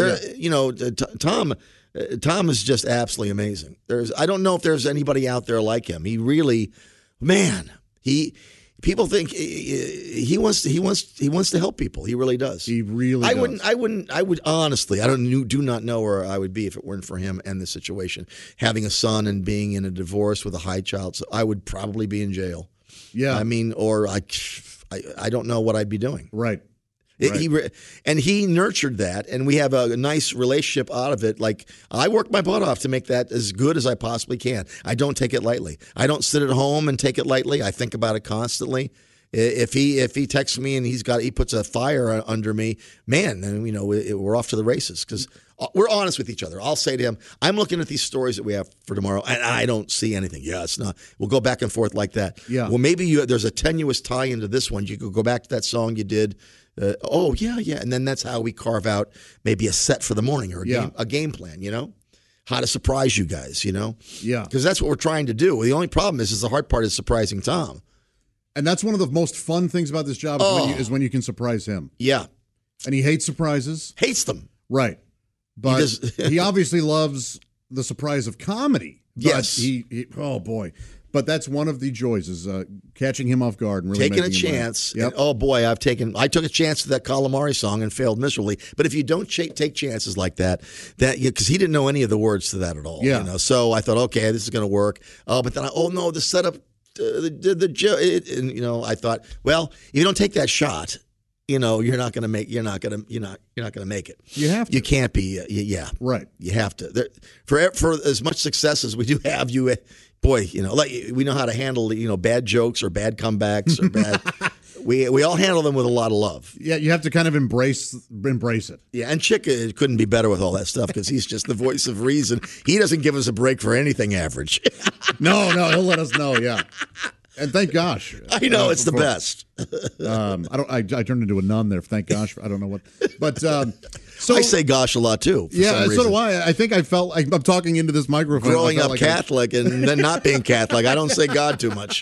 Tom is just absolutely amazing. I don't know if there's anybody out there like him. He really, man, people think he wants to help people. He really does. He really does. I would honestly, do not know where I would be if it weren't for him and the situation. Having a son and being in a divorce with a high child, so I would probably be in jail. Yeah. I mean, or I don't know what I'd be doing. Right. He nurtured that, and we have a nice relationship out of it. Like, I work my butt off to make that as good as I possibly can. I don't take it lightly. I don't sit at home and take it lightly. I think about it constantly. If he texts me and he puts a fire under me, man, then we're off to the races because we're honest with each other. I'll say to him, I'm looking at these stories that we have for tomorrow, and I don't see anything. Yeah, it's not. We'll go back and forth like that. Yeah. Well, maybe there's a tenuous tie into this one. You could go back to that song you did. And then that's how we carve out maybe a set for the morning or a game plan, how to surprise you guys, Yeah. Because that's what we're trying to do. The only problem is the hard part is surprising Tom. And that's one of the most fun things about this job is when you can surprise him. Yeah. And he hates surprises. Hates them. Right. But he obviously loves the surprise of comedy. But yes. He oh, boy. But that's one of the joys is catching him off guard and really taking a making chance. Yep. Oh boy, I took a chance to that Calamari song and failed miserably. But if you don't take chances like that because he didn't know any of the words to that at all. Yeah. So I thought, okay, this is going to work. But then the setup, I thought, well, if you don't take that shot, you're not going to make. You're not going to make it. You have to. You can't be. Right. You have to. For as much success as we do have, boy, like we know how to handle, bad jokes or bad comebacks or bad. we all handle them with a lot of love. Yeah, you have to kind of embrace it. Yeah, and Chick couldn't be better with all that stuff because he's just the voice of reason. He doesn't give us a break for anything average. No, he'll let us know. Yeah. And thank gosh. I know it's the best. I turned into a nun there. Thank gosh. I don't know what, but so I say gosh a lot too. Yeah, so do I. I think I felt like I'm talking into this microphone. Growing up like Catholic and then not being Catholic, I don't say God too much.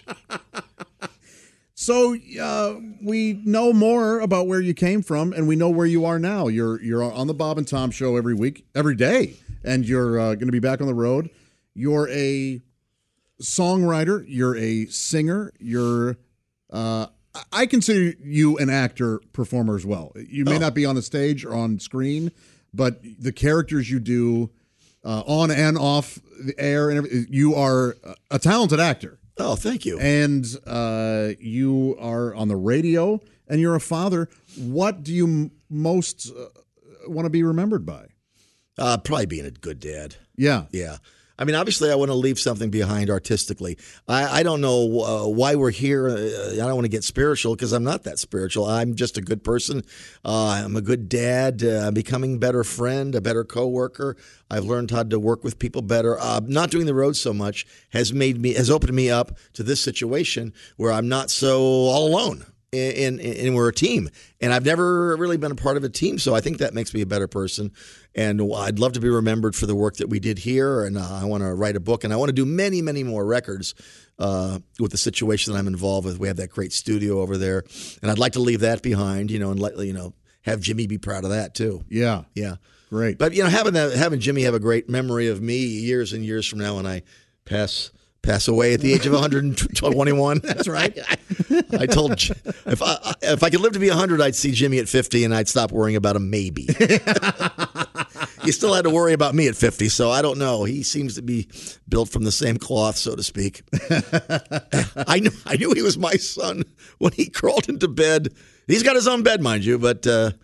So we know more about where you came from, and we know where you are now. You're on the Bob and Tom show every day, and you're going to be back on the road. You're a songwriter. You're a singer. You're I consider you an actor, performer as well. You may not be on the stage or on screen, but the characters you do on and off the air and everything, you are a talented actor. Oh, thank you. And you are on the radio, and you're a father. What do you most want to be remembered by? Probably being a good dad. Yeah. Yeah. I mean, obviously, I want to leave something behind artistically. I don't know why we're here. I don't want to get spiritual because I'm not that spiritual. I'm just a good person. I'm a good dad. I'm becoming a better friend, a better coworker. I've learned how to work with people better. Not doing the road so much has opened me up to this situation where I'm not so all alone. And we're a team, and I've never really been a part of a team, so I think that makes me a better person. And I'd love to be remembered for the work that we did here, and I want to write a book, and I want to do many, many more records with the situation that I'm involved with. We have that great studio over there, and I'd like to leave that behind, and have Jimmy be proud of that too. Yeah, great. But having Jimmy have a great memory of me years and years from now when I pass away at the age of 121. That's right. I told if I could live to be 100, I'd see Jimmy at 50, and I'd stop worrying about him. Maybe. He still had to worry about me at 50, so I don't know. He seems to be built from the same cloth, so to speak. I knew he was my son when he crawled into bed. He's got his own bed, mind you, but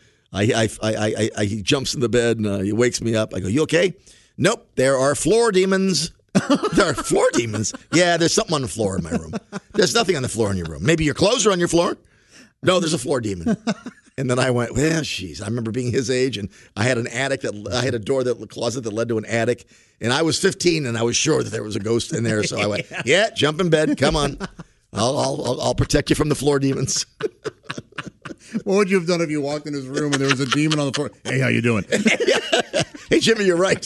he jumps in the bed and he wakes me up. I go, "You okay?" "Nope, there are floor demons." There are floor demons? Yeah, there's something on the floor in my room. There's nothing on the floor in your room. Maybe your clothes are on your floor? No, there's a floor demon. And then I went, well, jeez. I remember being his age, and I had a closet that led to an attic, and I was 15, and I was sure that there was a ghost in there. So I went, yeah, jump in bed. Come on. I'll protect you from the floor demons. What would you have done if you walked in his room and there was a demon on the floor? Hey, how you doing? Hey, Jimmy, you're right.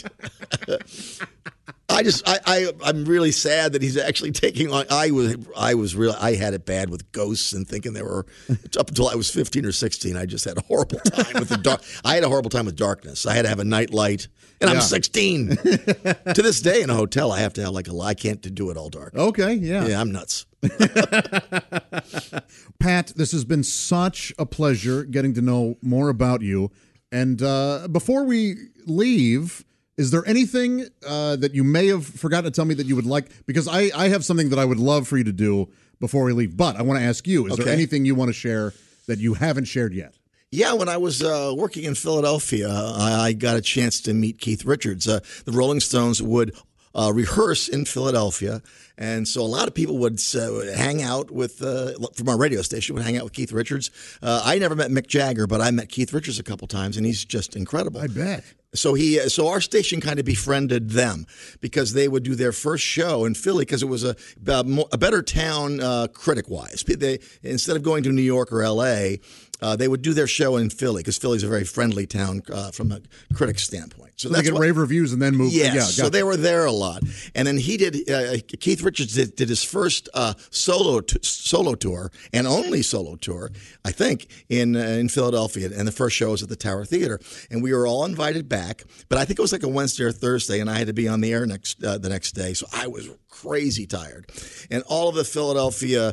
I'm really sad that he's actually taking on. I had it bad with ghosts and thinking they were up until I was 15 or 16. I just had a horrible time with the dark. I had a horrible time with darkness. I had to have a night light, and I'm 16. To this day, in a hotel, I have to have I can't do it all dark. Okay, yeah, I'm nuts. Pat, this has been such a pleasure getting to know more about you. And before we leave, is there anything that you may have forgotten to tell me that you would like? Because I have something that I would love for you to do before we leave. But I want to ask you, is there anything you want to share that you haven't shared yet? Yeah, when I was working in Philadelphia, I got a chance to meet Keith Richards. The Rolling Stones would rehearse in Philadelphia, and so a lot of people would hang out with, from our radio station, would hang out with Keith Richards. I never met Mick Jagger, but I met Keith Richards a couple times, and he's just incredible. I bet. So our station kind of befriended them because they would do their first show in Philly because it was a better town critic-wise. Instead of going to New York or L.A., they would do their show in Philly because Philly's a very friendly town from a critic standpoint. So they get rave reviews and then move. Yes, yeah, so they were there a lot. And then Keith Richards did his first solo tour and only solo tour, I think, in Philadelphia. And the first show was at the Tower Theater. And we were all invited back, but I think it was like a Wednesday or Thursday, and I had to be on the air the next day. So I was crazy tired. And all of the Philadelphia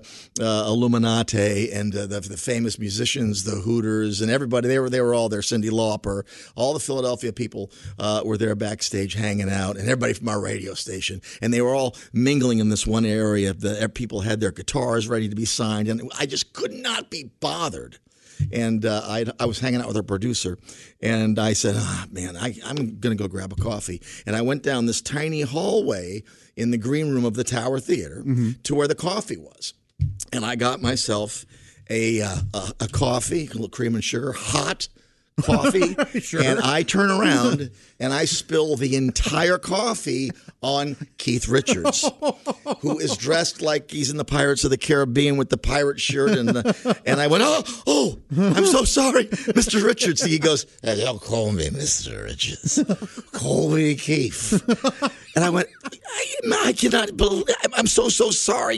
Illuminati and the famous musicians, the Hooters, and everybody, they were all there. Cyndi Lauper, all the Philadelphia people were there backstage hanging out, and everybody from our radio station. And they were all mingling in this one area. The people had their guitars ready to be signed, and I just could not be bothered. And I was hanging out with our producer, and I said, man, I'm going to go grab a coffee. And I went down this tiny hallway in the green room of the Tower Theater to where the coffee was. And I got myself a coffee, a little cream and sugar, hot coffee. Sure. And I turn around and I spill the entire coffee on Keith Richards, who is dressed like he's in the Pirates of the Caribbean with the pirate shirt. And I went, oh, I'm so sorry, Mr. Richards. He goes, don't call me Mr. Richards. Call me Keith. And I went, I cannot believe, I'm so sorry.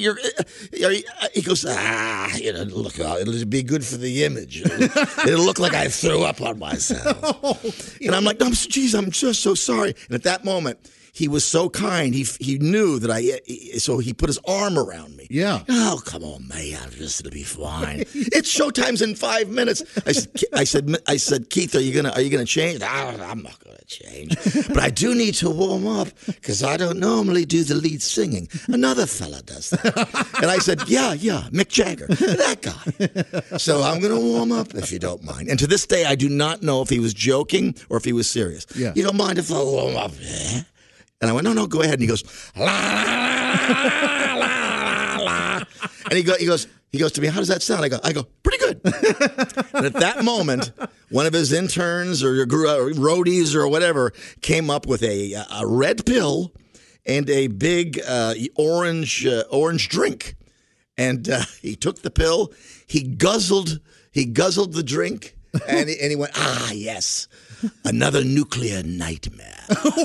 He goes, look, it'll be good for the image. It'll look like I threw up on myself. And I'm like, geez, I'm just so sorry. And at that moment, he was so kind. He knew that so he put his arm around me. Yeah. Oh, come on, man. It'll be fine. It's showtime's in 5 minutes. I said, Keith, are you gonna change? I'm not gonna change, but I do need to warm up because I don't normally do the lead singing. Another fella does that. And I said, yeah, Mick Jagger, that guy. So I'm gonna warm up if you don't mind. And to this day, I do not know if he was joking or if he was serious. Yeah. You don't mind if I warm up? Yeah. And I went, no, go ahead. And he goes, la, la, la, la. And he goes to me, how does that sound? I go, pretty good. And at that moment, one of his interns or roadies or whatever came up with a red pill and a big orange drink. And he took the pill, he guzzled the drink, and he went, yes, another nuclear nightmare.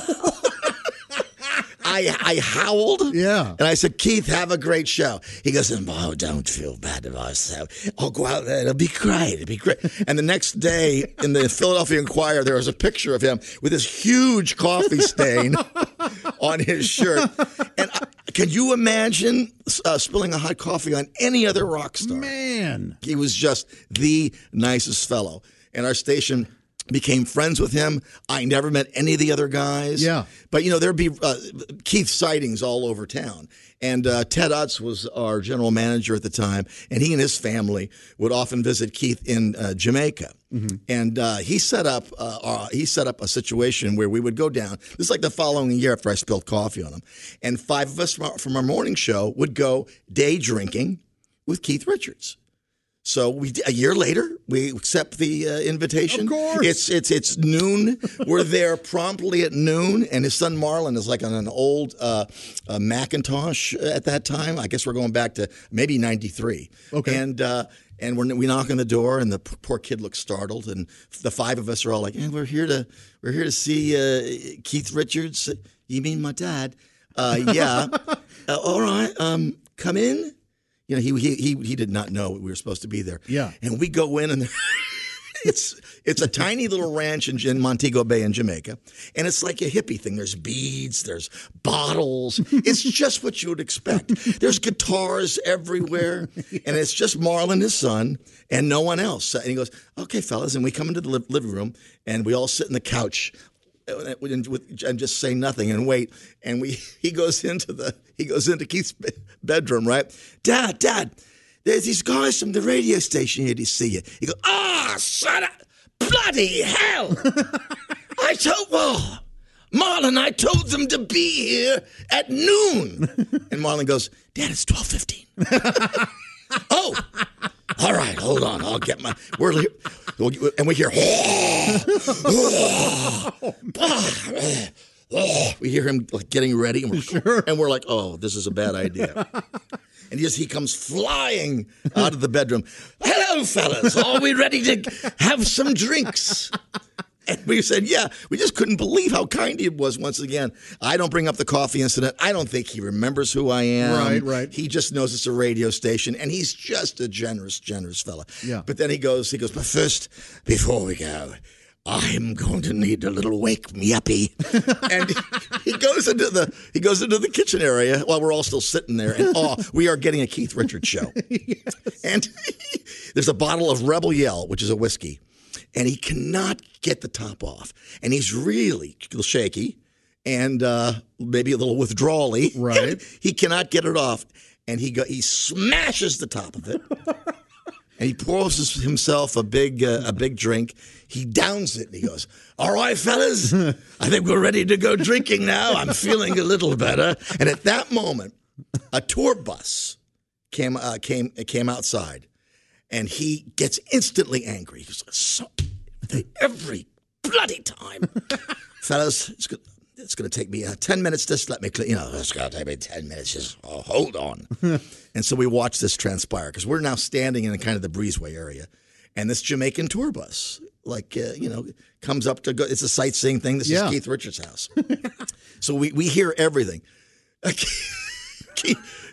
I howled. Yeah. And I said, Keith, have a great show. He goes, oh, don't feel bad about yourself. I'll go out there. It'll be great. And the next day in the Philadelphia Inquirer, there was a picture of him with this huge coffee stain on his shirt. And can you imagine spilling a hot coffee on any other rock star? Man. He was just the nicest fellow. And our station became friends with him. I never met any of the other guys. Yeah. But, there'd be Keith sightings all over town. And Ted Utz was our general manager at the time, and he and his family would often visit Keith in Jamaica. Mm-hmm. And he set up a situation where we would go down. This is like the following year after I spilled coffee on him. And 5 of us from our morning show would go day drinking with Keith Richards. So a year later, we accept the invitation. Of course. It's noon. We're there promptly at noon, and his son Marlon is like on an old Macintosh at that time. I guess we're going back to maybe 93. Okay. And we knock on the door, and the poor kid looks startled, and the 5 of us are all like, we're here to see Keith Richards. You mean my dad? Yeah. All right. Come in. He did not know we were supposed to be there. Yeah. And we go in, and it's a tiny little ranch in Montego Bay in Jamaica. And it's like a hippie thing. There's beads. There's bottles. It's just what you would expect. There's guitars everywhere. And it's just Marlon, his son, and no one else. And he goes, okay, fellas. And we come into the living room, and we all sit on the couch and just say nothing and wait. And he goes into Keith's bedroom, right? Dad, there's these guys from the radio station here to see you. He goes, shut up, bloody hell! Marlon, I told them to be here at noon. And Marlon goes, Dad, it's 12:15. Oh, all right, hold on. I'll get my. And we hear. We hear him getting ready, and we're like, "Oh, this is a bad idea." And he comes flying out of the bedroom. Hello, fellas. Are we ready to have some drinks? And we said, yeah. We just couldn't believe how kind he was once again. I don't bring up the coffee incident. I don't think he remembers who I am. Right. He just knows it's a radio station, and he's just a generous fella. Yeah. But then he goes, but first, before we go, I'm going to need a little wake me uppy. And he goes into the kitchen area while we're all still sitting there, and we are getting a Keith Richards show. Yes. And there's a bottle of Rebel Yell, which is a whiskey. And he cannot get the top off. And he's really shaky and maybe a little withdrawally. Right. He cannot get it off. And he smashes the top of it. And he pours himself a big drink. He downs it and he goes, all right, fellas, I think we're ready to go drinking now. I'm feeling a little better. And at that moment, a tour bus came outside. And he gets instantly angry. He's like, every bloody time. Fellas, it's going to take me 10 minutes. Just let me clean. It's going to take me 10 minutes. Just hold on. And so we watch this transpire because we're now standing in kind of the breezeway area. And this Jamaican tour bus, comes up to go. It's a sightseeing thing. This is Keith Richards' house. So we hear everything.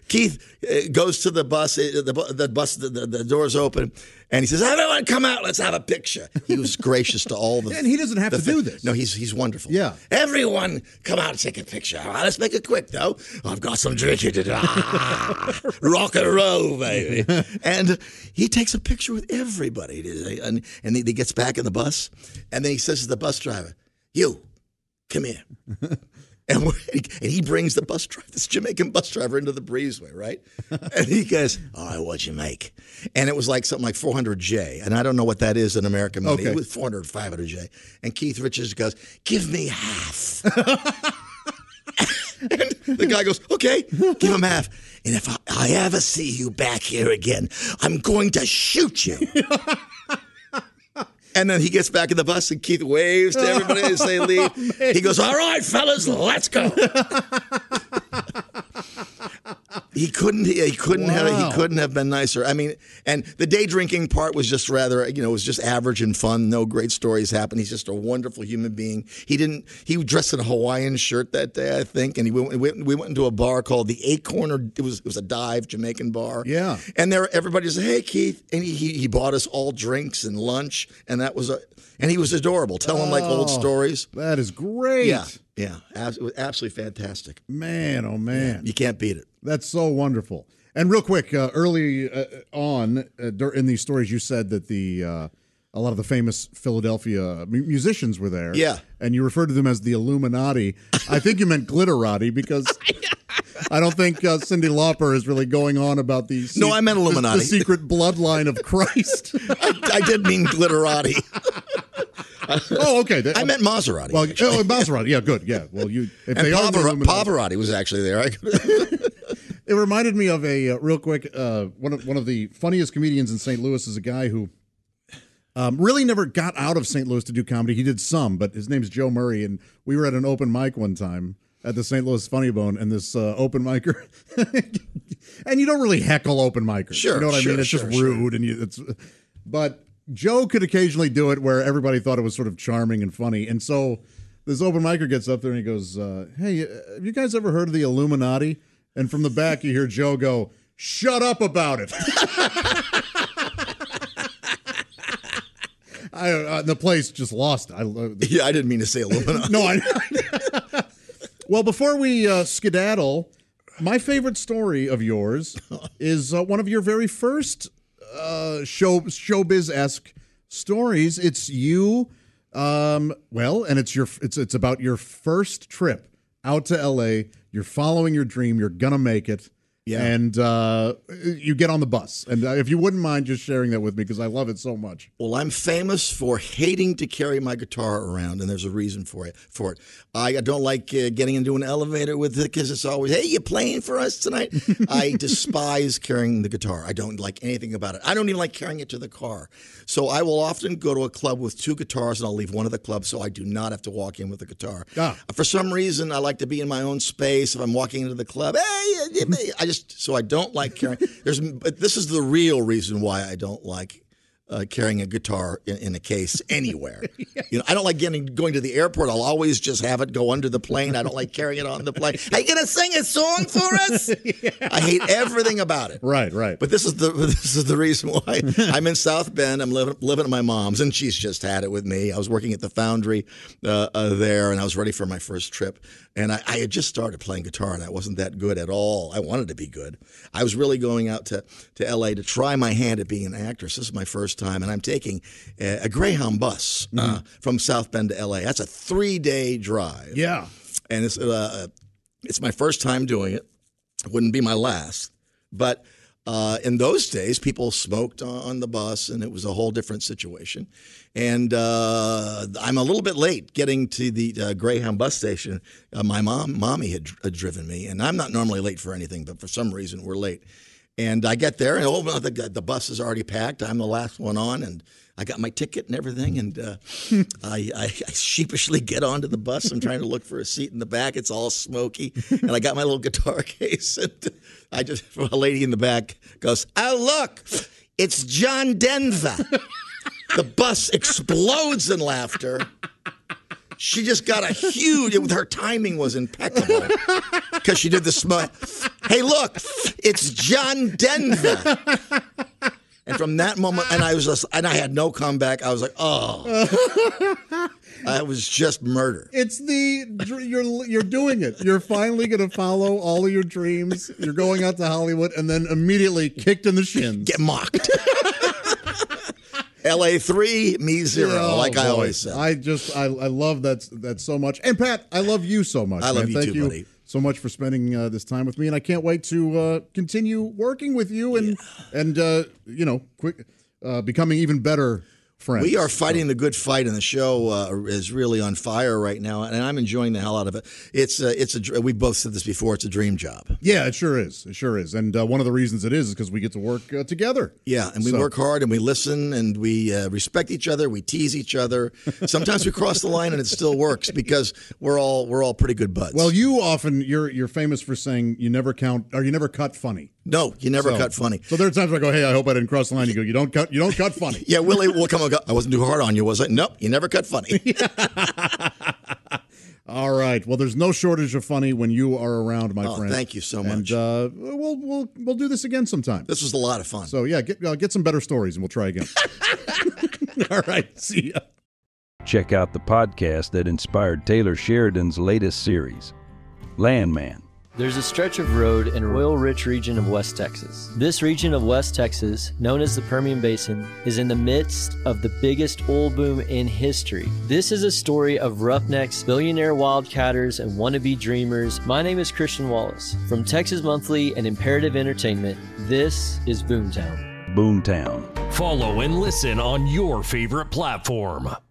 Keith goes to the bus. The doors open, and he says, "Everyone, come out. Let's have a picture." He was gracious to all the. And he doesn't have to do this. No, he's wonderful. Yeah. Everyone, come out and take a picture. Let's make it quick, though. I've got some drinking to do. Rock and roll, baby. And he takes a picture with everybody, and he gets back in the bus, and then he says to the bus driver, "You, come here." And he brings the bus driver, this Jamaican bus driver, into the breezeway, right? And he goes, "All right, what'd you make?" And it was like something like 400J. And I don't know what that is in American money. Okay. It was 400, 500J. And Keith Richards goes, "Give me half." And the guy goes, "Okay, give him half. And if I ever see you back here again, I'm going to shoot you." And then he gets back in the bus, and Keith waves to everybody as they leave. He goes, "All right, fellas, let's go." He couldn't have been nicer. I mean, and the day drinking part was just rather, it was just average and fun. No great stories happened. He's just a wonderful human being. He dressed in a Hawaiian shirt that day, I think, and we went into a bar called the Acorn. It was a dive Jamaican bar. Yeah. And everybody said, "Hey, Keith," and he bought us all drinks and lunch, and and he was adorable, telling like old stories. That is great. Yeah, it was absolutely fantastic. Man, oh man. Yeah, you can't beat it. That's so wonderful. And real quick, early on in these stories, you said that a lot of the famous Philadelphia musicians were there. Yeah. And you referred to them as the Illuminati. I think you meant Glitterati because I don't think Cyndi Lauper is really going on about the No, I meant Illuminati. The secret bloodline of Christ. I did mean Glitterati. Oh, okay. I meant Maserati. Well, Maserati. Yeah, good. Yeah. Well, if they are the Illuminati. Pavarotti was actually there. It reminded me of a real quick. One of the funniest comedians in St. Louis is a guy who really never got out of St. Louis to do comedy. He did some, but his name's Joe Murray, and we were at an open mic one time at the St. Louis Funny Bone, and this open micer, and you don't really heckle open micers. Sure, you know what I mean? It's just rude, and but Joe could occasionally do it where everybody thought it was sort of charming and funny, and so this open micer gets up there and he goes, "Hey, have you guys ever heard of the Illuminati?" And from the back, you hear Joe go, "Shut up about it." The place just lost. I didn't mean to say Illuminati. No, I. Well, before we skedaddle, my favorite story of yours is one of your very first showbiz-esque stories. It's you, and it's about your first trip out to L.A. You're following your dream. You're gonna make it. Yeah. And you get on the bus. And if you wouldn't mind just sharing that with me, because I love it so much. Well, I'm famous for hating to carry my guitar around, and there's a reason for it. I don't like getting into an elevator with it because it's always, "Hey, you playing for us tonight?" I despise carrying the guitar. I don't like anything about it. I don't even like carrying it to the car. So I will often go to a club with two guitars, and I'll leave one of the club so I do not have to walk in with a guitar. For some reason, I like to be in my own space. If I'm walking into the club, hey, so I don't like carrying. But this is the real reason why I don't like carrying a guitar in a case anywhere. I don't like going to the airport. I'll always just have it go under the plane. I don't like carrying it on the plane. Are you going to sing a song for us? Yeah. I hate everything about it. Right. But this is the reason why I'm in South Bend. I'm living at my mom's, and she's just had it with me. I was working at the Foundry there, and I was ready for my first trip. And I had just started playing guitar, and I wasn't that good at all. I wanted to be good. I was really going out to L.A. to try my hand at being an actress. This is my first time, and I'm taking a Greyhound bus from South Bend to L.A. That's a 3-day drive. Yeah. And it's my first time doing it. It wouldn't be my last. But in those days, people smoked on the bus, and it was a whole different situation. And I'm a little bit late getting to the Greyhound bus station. My mommy had driven me, and I'm not normally late for anything, but for some reason we're late. And I get there, and the bus is already packed. I'm the last one on, and I got my ticket and everything. And I sheepishly get onto the bus. I'm trying to look for a seat in the back. It's all smoky, and I got my little guitar case. And a lady in the back goes, "Oh, look, it's John Denver." The bus explodes in laughter. She just got her timing was impeccable. because she did the smile. Hey, look, it's John Denver. And from that moment, and I had no comeback. I was like, oh, I was just murder. It's you're doing it. You're finally going to follow all of your dreams. You're going out to Hollywood and then immediately kicked in the shins. Get mocked. LA 3, me 0, I always say. I love that so much. And Pat, I love you so much. I love man. you Thank too, buddy. So much for spending this time with me, and I can't wait to continue working with you and becoming even better friends. We are fighting the good fight, and the show is really on fire right now, and I'm enjoying the hell out of it. We both said this before. It's a dream job. Yeah, it sure is. It sure is. And one of the reasons it is because we get to work together. Yeah, and we work hard, and we listen, and we respect each other. We tease each other. Sometimes we cross the line, and it still works because we're all pretty good buds. Well, you're famous for saying you never cut funny. No, you never cut funny. So there are times where I go, hey, I hope I didn't cross the line. You go, you don't cut funny. Yeah, Willie will come and go, I wasn't too hard on you, was I? Nope, you never cut funny. All right. Well, there's no shortage of funny when you are around, my friend. Thank you so much. And we'll do this again sometime. This was a lot of fun. So yeah, get some better stories and we'll try again. All right. See ya. Check out the podcast that inspired Taylor Sheridan's latest series, Landman. There's a stretch of road in an oil-rich region of West Texas. This region of West Texas, known as the Permian Basin, is in the midst of the biggest oil boom in history. This is a story of roughnecks, billionaire wildcatters, and wannabe dreamers. My name is Christian Wallace. From Texas Monthly and Imperative Entertainment, this is Boomtown. Boomtown. Follow and listen on your favorite platform.